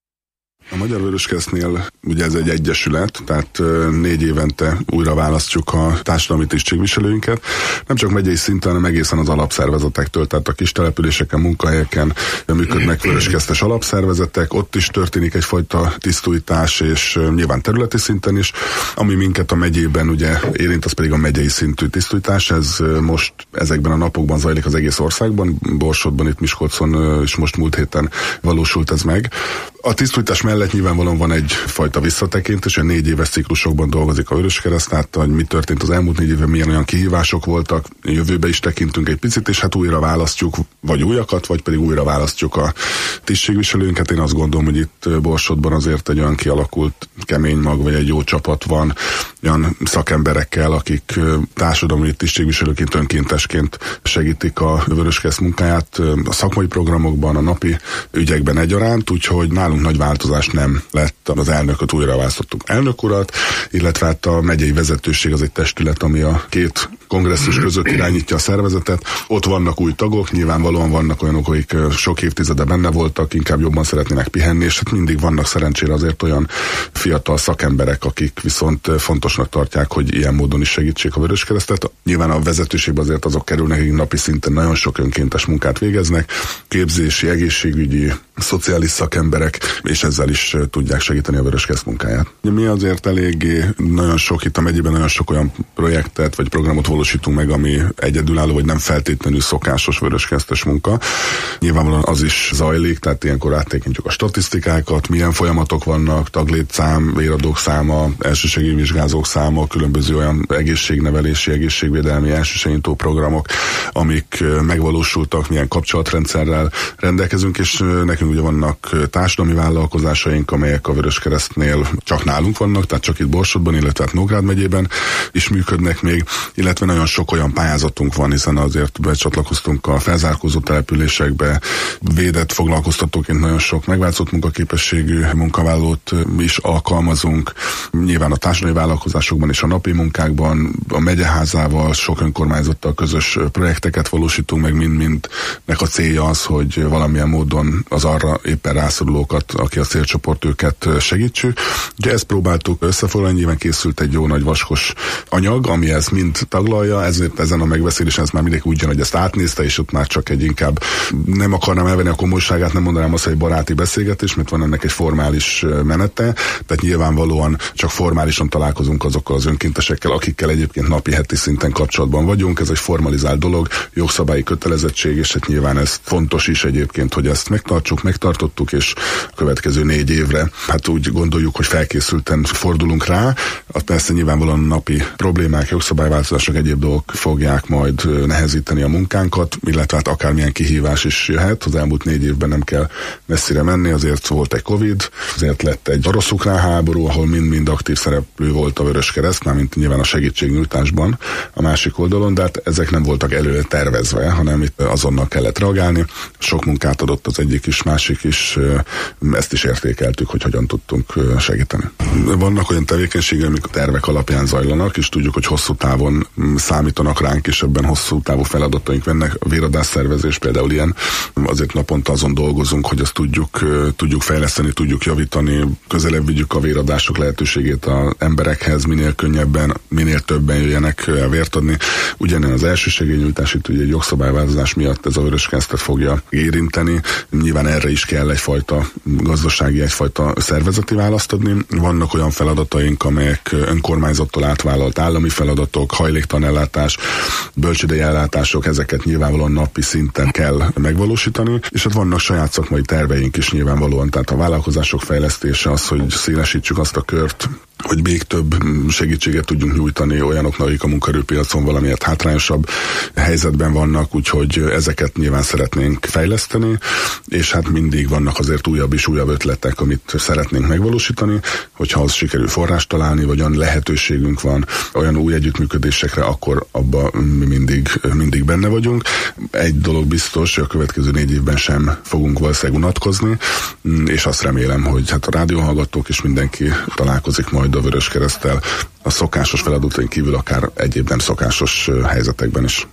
A Magyar Vöröskeresztnél ugye ez egy egyesület, tehát négy évente újra választjuk a társadalmi tisztségviselőinket. Nem csak megyei szinten, hanem egészen az alapszervezetektől, tehát a kis településeken, munkahelyeken működnek vöröskeresztes alapszervezetek, ott is történik egyfajta tisztújítás, és nyilván területi szinten is. Ami minket a megyében ugye érint, az pedig a megyei szintű tisztújítás. Ez most ezekben a napokban zajlik az egész országban, Borsodban, itt Miskolcon is most múlt héten valósult ez meg. A tisztújítás mellett nyilvánvalóan van egyfajta visszatekintés, a négy éves ciklusokban dolgozik a Vöröskereszt, tehát hogy mi történt az elmúlt négy évben, milyen olyan kihívások voltak, jövőbe is tekintünk egy picit, és hát újra választjuk, vagy újakat, vagy pedig újra választjuk a tisztségviselőnket. Én azt gondolom, hogy itt Borsodban azért egy olyan kialakult kemény mag, vagy egy jó csapat van, olyan szakemberekkel, akik társadalmi tisztségviselőként, önkéntesként segítik a Vöröskereszt munkáját a szakmai programokban, a napi ügyekben egyaránt, úgyhogy nálunk nagy változás nem lett. Az elnököt újra választottuk, elnök urat, illetve hát a megyei vezetőség az egy testület, ami a két kongresszus között irányítja a szervezetet. Ott vannak új tagok, nyilvánvalóan vannak olyanok, akik sok évtizede benne voltak, inkább jobban szeretnének pihenni, és hát mindig vannak szerencsére azért olyan fiatal szakemberek, akik viszont fontosnak tartják, hogy ilyen módon is segítsék a Vöröskeresztet. Nyilván a vezetőségbe azért azok kerülnek, akik napi szinten nagyon sok önkéntes munkát végeznek, képzési, egészségügyi, szociális szakemberek, és ezzel is tudják segíteni a Vöröskereszt munkáját. Mi azért eléggé nagyon sok, itt a megyében nagyon sok olyan projektet vagy programot valósítunk meg, ami egyedülálló, vagy nem feltétlenül szokásos vöröskeresztes munka. Nyilvánvalóan az is zajlik, tehát ilyenkor áttekintjük a statisztikákat, milyen folyamatok vannak, taglétszám, véradók száma, elsősegélyvizsgázók száma, különböző olyan egészségnevelési, egészségvédelmi, elsősegítő programok, amik megvalósultak, milyen kapcsolatrendszerrel rendelkezünk, és nekünk ugye vannak társadalmi vállalkozásaink, amelyek a Vöröskeresztnél csak nálunk vannak, tehát csak itt Borsodban, illetve hát Nógrád megyében is működnek még, illetve nagyon sok olyan pályázatunk van, hiszen azért becsatlakoztunk a felzárkózó településekbe, védett foglalkoztatóként nagyon sok megváltozott munkaképességű munkavállalót is alkalmazunk. Nyilván a társadalmi vállalkozásokban és a napi munkákban, a megyeházával, sok önkormányzattal közös projekteket valósítunk meg, mind-mindnek a célja az, hogy valamilyen módon az arra éppen rászorulókat, aki a célcsoport, őket segítsük. Ugye ezt próbáltuk összefoglalni, nyilván készült egy jó nagy vaskos anyag, ami ezt mind taglalja, ezért ezen a megbeszélésen ez már mindenki úgy jön, hogy ezt átnézte, és ott már csak egy inkább nem akarnám elvenni a komolyságát, nem mondanám azt, hogy egy baráti beszélgetés, mert van ennek egy formális menete, tehát nyilvánvalóan csak formálisan találkozunk azokkal az önkéntesekkel, akikkel egyébként napi, heti szinten kapcsolatban vagyunk. Ez egy formalizált dolog, jogszabályi kötelezettség, és hát nyilván ez fontos is egyébként, hogy ezt megtartsuk, megtartottuk, és a következő négy évre hát úgy gondoljuk, hogy felkészülten fordulunk rá. Az persze nyilvánvalóan napi problémák, jogszabályváltozások, egyéb dolgok fogják majd nehezíteni a munkánkat, illetve hát akármilyen kihívás is jöhet. Az elmúlt négy évben nem kell messzire menni, azért volt egy Covid, azért lett egy orosz-ukrán háború, ahol mind-mind aktív szereplő volt a Vöröskereszt, mármint nyilván a segítségnyújtásban a másik oldalon, de hát ezek nem voltak előre tervezve, hanem itt azonnal kellett reagálni. Sok munkát adott az egyik is, másik is, ezt is értékeltük, hogy hogyan tudtunk segíteni. Vannak olyan tevékenységek, amik a tervek alapján zajlanak, és tudjuk, hogy hosszú távon számítanak ránk, és ebben hosszú távú feladataink vannak. A véradás szervezés például ilyen. Azért naponta azon dolgozunk, hogy azt tudjuk, tudjuk fejleszteni, tudjuk javítani, közelebb vigyük a véradások lehetőségét az emberekhez, minél könnyebben, minél többen jöjjenek vért adni. Ugyanen az elsősegélynyújtás, itt ugye egy jogszabályváltozás miatt ez a Vöröskeresztet fogja érinteni. Nyilván erre is kell egyfajta gazdasági, egyfajta szervezeti választ adni. Vannak olyan feladataink, amelyek önkormányzattól átvállalt állami feladatok, hajléktalanellátás, bölcsődei ellátások, ezeket nyilvánvalóan napi szinten kell megvalósítani, és hát vannak saját szakmai terveink is nyilvánvalóan, tehát a vállalkozások fejlesztése az, hogy szélesítsük azt a kört, hogy még több segítséget tudjunk nyújtani olyanoknak, akik a munkaerőpiacon valamiért hátrányosabb helyzetben vannak, úgyhogy ezeket nyilván szeretnénk fejleszteni, és hát mindig vannak azért újabb és újabb ötletek, amit szeretnénk megvalósítani, hogyha az sikerül forrást találni, vagy olyan lehetőségünk van olyan új együttműködésekre, akkor abban mi mindig, mindig benne vagyunk. Egy dolog biztos, hogy a következő négy évben sem fogunk valószínűleg unatkozni, és azt remélem, hogy hát a rádióhallgatók és mindenki találkozik majd a Vöröskereszttel a szokásos feladatain kívül, akár egyéb nem szokásos helyzetekben is.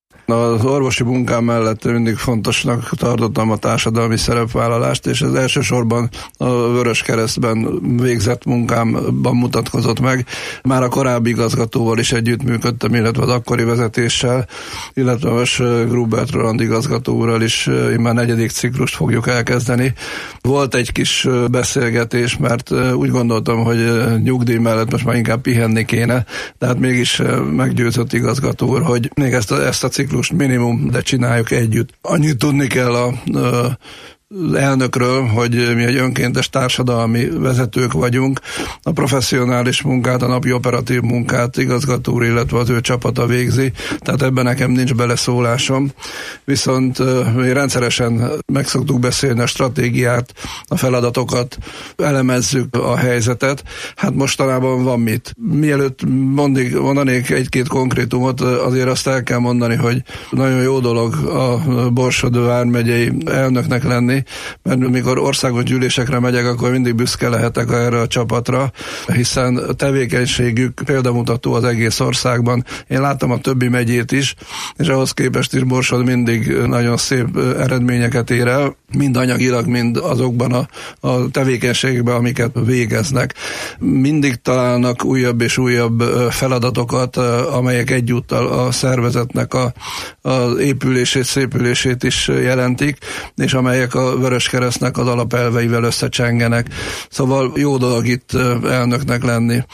Az orvosi munkám mellett mindig fontosnak tartottam a társadalmi szerepvállalást, és ez elsősorban a Vöröskeresztben végzett munkámban mutatkozott meg. Már a korábbi igazgatóval is együttműködtem, illetve az akkori vezetéssel, illetve most Grubert Roland igazgató úrral is már negyedik ciklust fogjuk elkezdeni. Volt egy kis beszélgetés, mert úgy gondoltam, hogy nyugdíj mellett most már inkább pihenni kéne, de hát mégis meggyőzött igazgató úr, hogy még ezt a, ezt a ciklust minimum, de csináljuk együtt. Annyit tudni kell a, a az elnökről, hogy mi egy önkéntes társadalmi vezetők vagyunk. A professzionális munkát, a napi operatív munkát igazgató úr, illetve az ő csapata végzi, tehát ebben nekem nincs beleszólásom. Viszont mi rendszeresen meg szoktuk beszélni a stratégiát, a feladatokat, elemezzük a helyzetet. Hát mostanában van mit. Mielőtt mondig, mondanék egy-két konkrétumot, azért azt el kell mondani, hogy nagyon jó dolog a Borsod vármegyei elnöknek lenni, mert mikor országos gyűlésekre megyek, akkor mindig büszke lehetek erre a csapatra, hiszen a tevékenységük példamutató az egész országban. Én láttam a többi megyét is, és ahhoz képest is Borsod mindig nagyon szép eredményeket ér el, mind anyagilag, mind azokban a, a tevékenységekben, amiket végeznek. Mindig találnak újabb és újabb feladatokat, amelyek egyúttal a szervezetnek a, az épülését, szépülését is jelentik, és amelyek a Vöröskeresztnek az alapelveivel összecsengenek. Szóval jó dolog itt elnöknek lenni.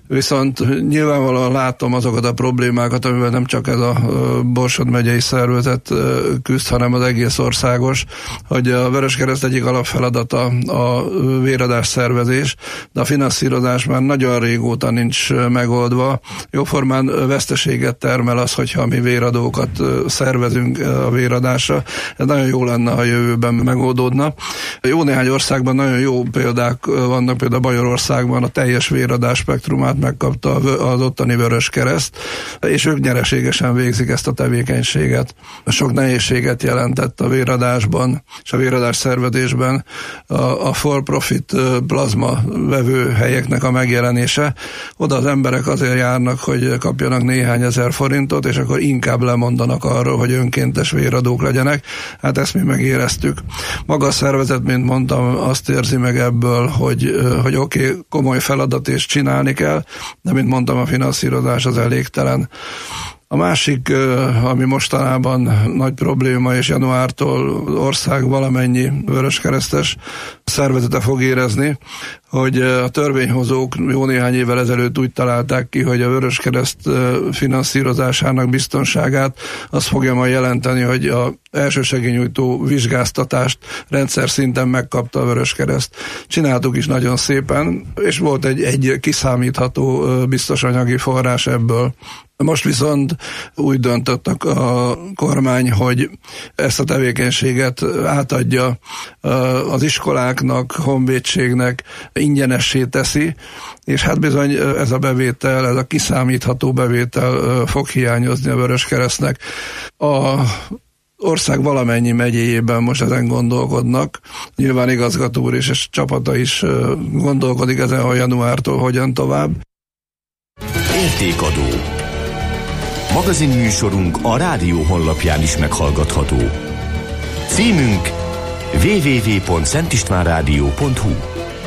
Viszont nyilvánvalóan látom azokat a problémákat, amivel nem csak ez a Borsod megyei szervezet küzd, hanem az egész országos, hogy a Vöröskereszt egyik alapfeladata a véradás szervezés, de a finanszírozás már nagyon régóta nincs megoldva. Jóformán veszteséget termel az, hogyha mi véradókat szervezünk a véradásra. Ez nagyon jó lenne, ha jövőben megoldódna. Jó néhány országban nagyon jó példák vannak, például Bajorországban a teljes véradás spektrumát megkapta az ottani Vöröskereszt, és ők nyereségesen végzik ezt a tevékenységet. Sok nehézséget jelentett a véradásban és a véradás szervezésben a, a for-profit plazma vevő helyeknek a megjelenése. Oda az emberek azért járnak, hogy kapjanak néhány ezer forintot, és akkor inkább lemondanak arról, hogy önkéntes véradók legyenek. Hát ezt mi megéreztük. Maga a szervezet, mint mondtam, azt érzi meg ebből, hogy, hogy oké, okay, komoly feladat és csinálni kell, de mint mondtam, a finanszírozás az elégtelen. A másik, ami mostanában nagy probléma, és januártól ország valamennyi vöröskeresztes szervezete fog érezni, hogy a törvényhozók jó néhány évvel ezelőtt úgy találták ki, hogy a Vöröskereszt finanszírozásának biztonságát az fogja majd jelenteni, hogy a elsősegélynyújtó vizsgáztatást rendszer szinten megkapta a Vöröskereszt. Csináltuk is nagyon szépen, és volt egy, egy kiszámítható biztos anyagi forrás ebből. Most viszont úgy döntöttek a kormány, hogy ezt a tevékenységet átadja az iskoláknak, honvédségnek, ingyenessé teszi, és hát bizony ez a bevétel, ez a kiszámítható bevétel fog hiányozni a Vöröskeresztnek. A ország valamennyi megyéjében most ezen gondolkodnak. Nyilván igazgató úr és, és csapata is gondolkodik ezen, hogy januártól hogyan tovább. Értékadó. Magazinműsorunk a rádió honlapján is meghallgatható. Címünk double-u double-u double-u pont szentistvánrádió pont hu.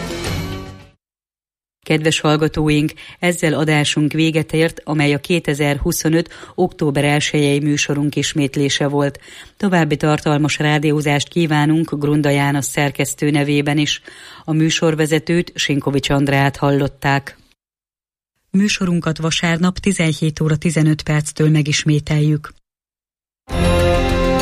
Kedves hallgatóink, ezzel adásunk véget ért, amely a kétezer-huszonöt. október elsejei műsorunk ismétlése volt. További tartalmas rádiózást kívánunk Grunda János szerkesztő nevében is. A műsorvezetőt, Sinkovics Andrát hallották. Műsorunkat vasárnap tizenhét óra tizenöt perctől megismételjük.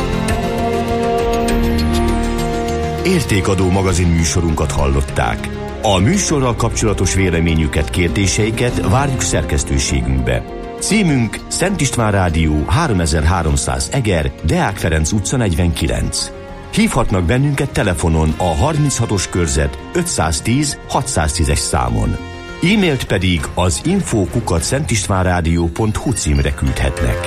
Értékadó magazin műsorunkat hallották. A műsorral kapcsolatos véleményüket, kérdéseiket várjuk szerkesztőségünkbe. Címünk Szent István Rádió háromezer-háromszáz Eger, Deák Ferenc utca negyvenkilenc. Hívhatnak bennünket telefonon a harminchatos körzet ötszáztíz hatszáztízes számon. E-mailt pedig az info kukac szentistvánrádió pont hu címre küldhetnek.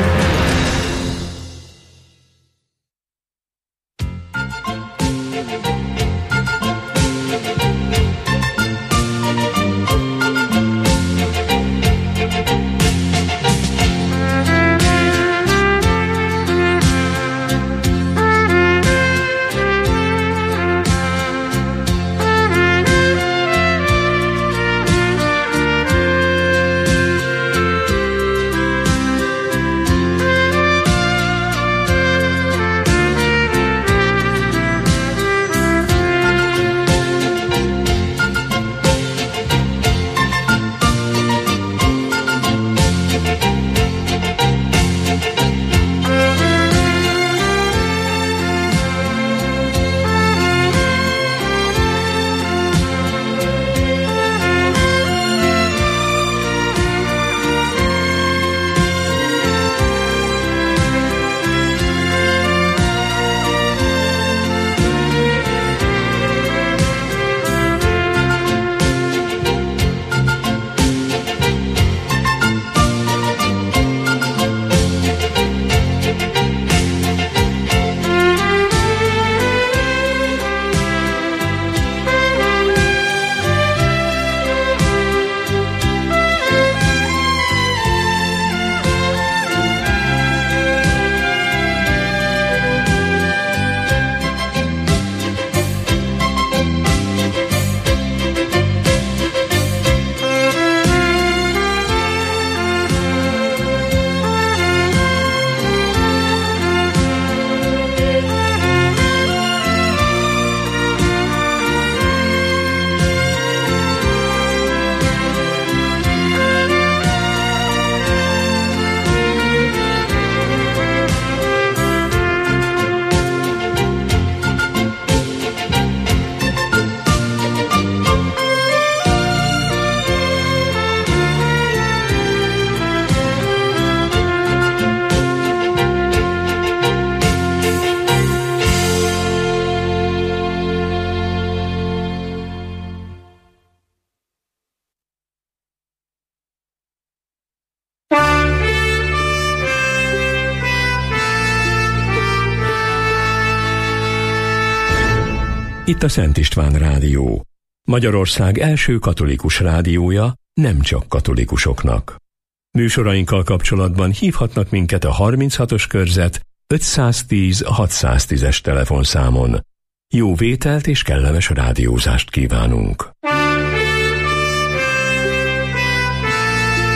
Itt a Szent István Rádió, Magyarország első katolikus rádiója, nem csak katolikusoknak. Műsorainkkal kapcsolatban hívhatnak minket a harminchatos körzet ötszáztíz hatszáztízes telefonszámon. Jó vételt és kellemes rádiózást kívánunk!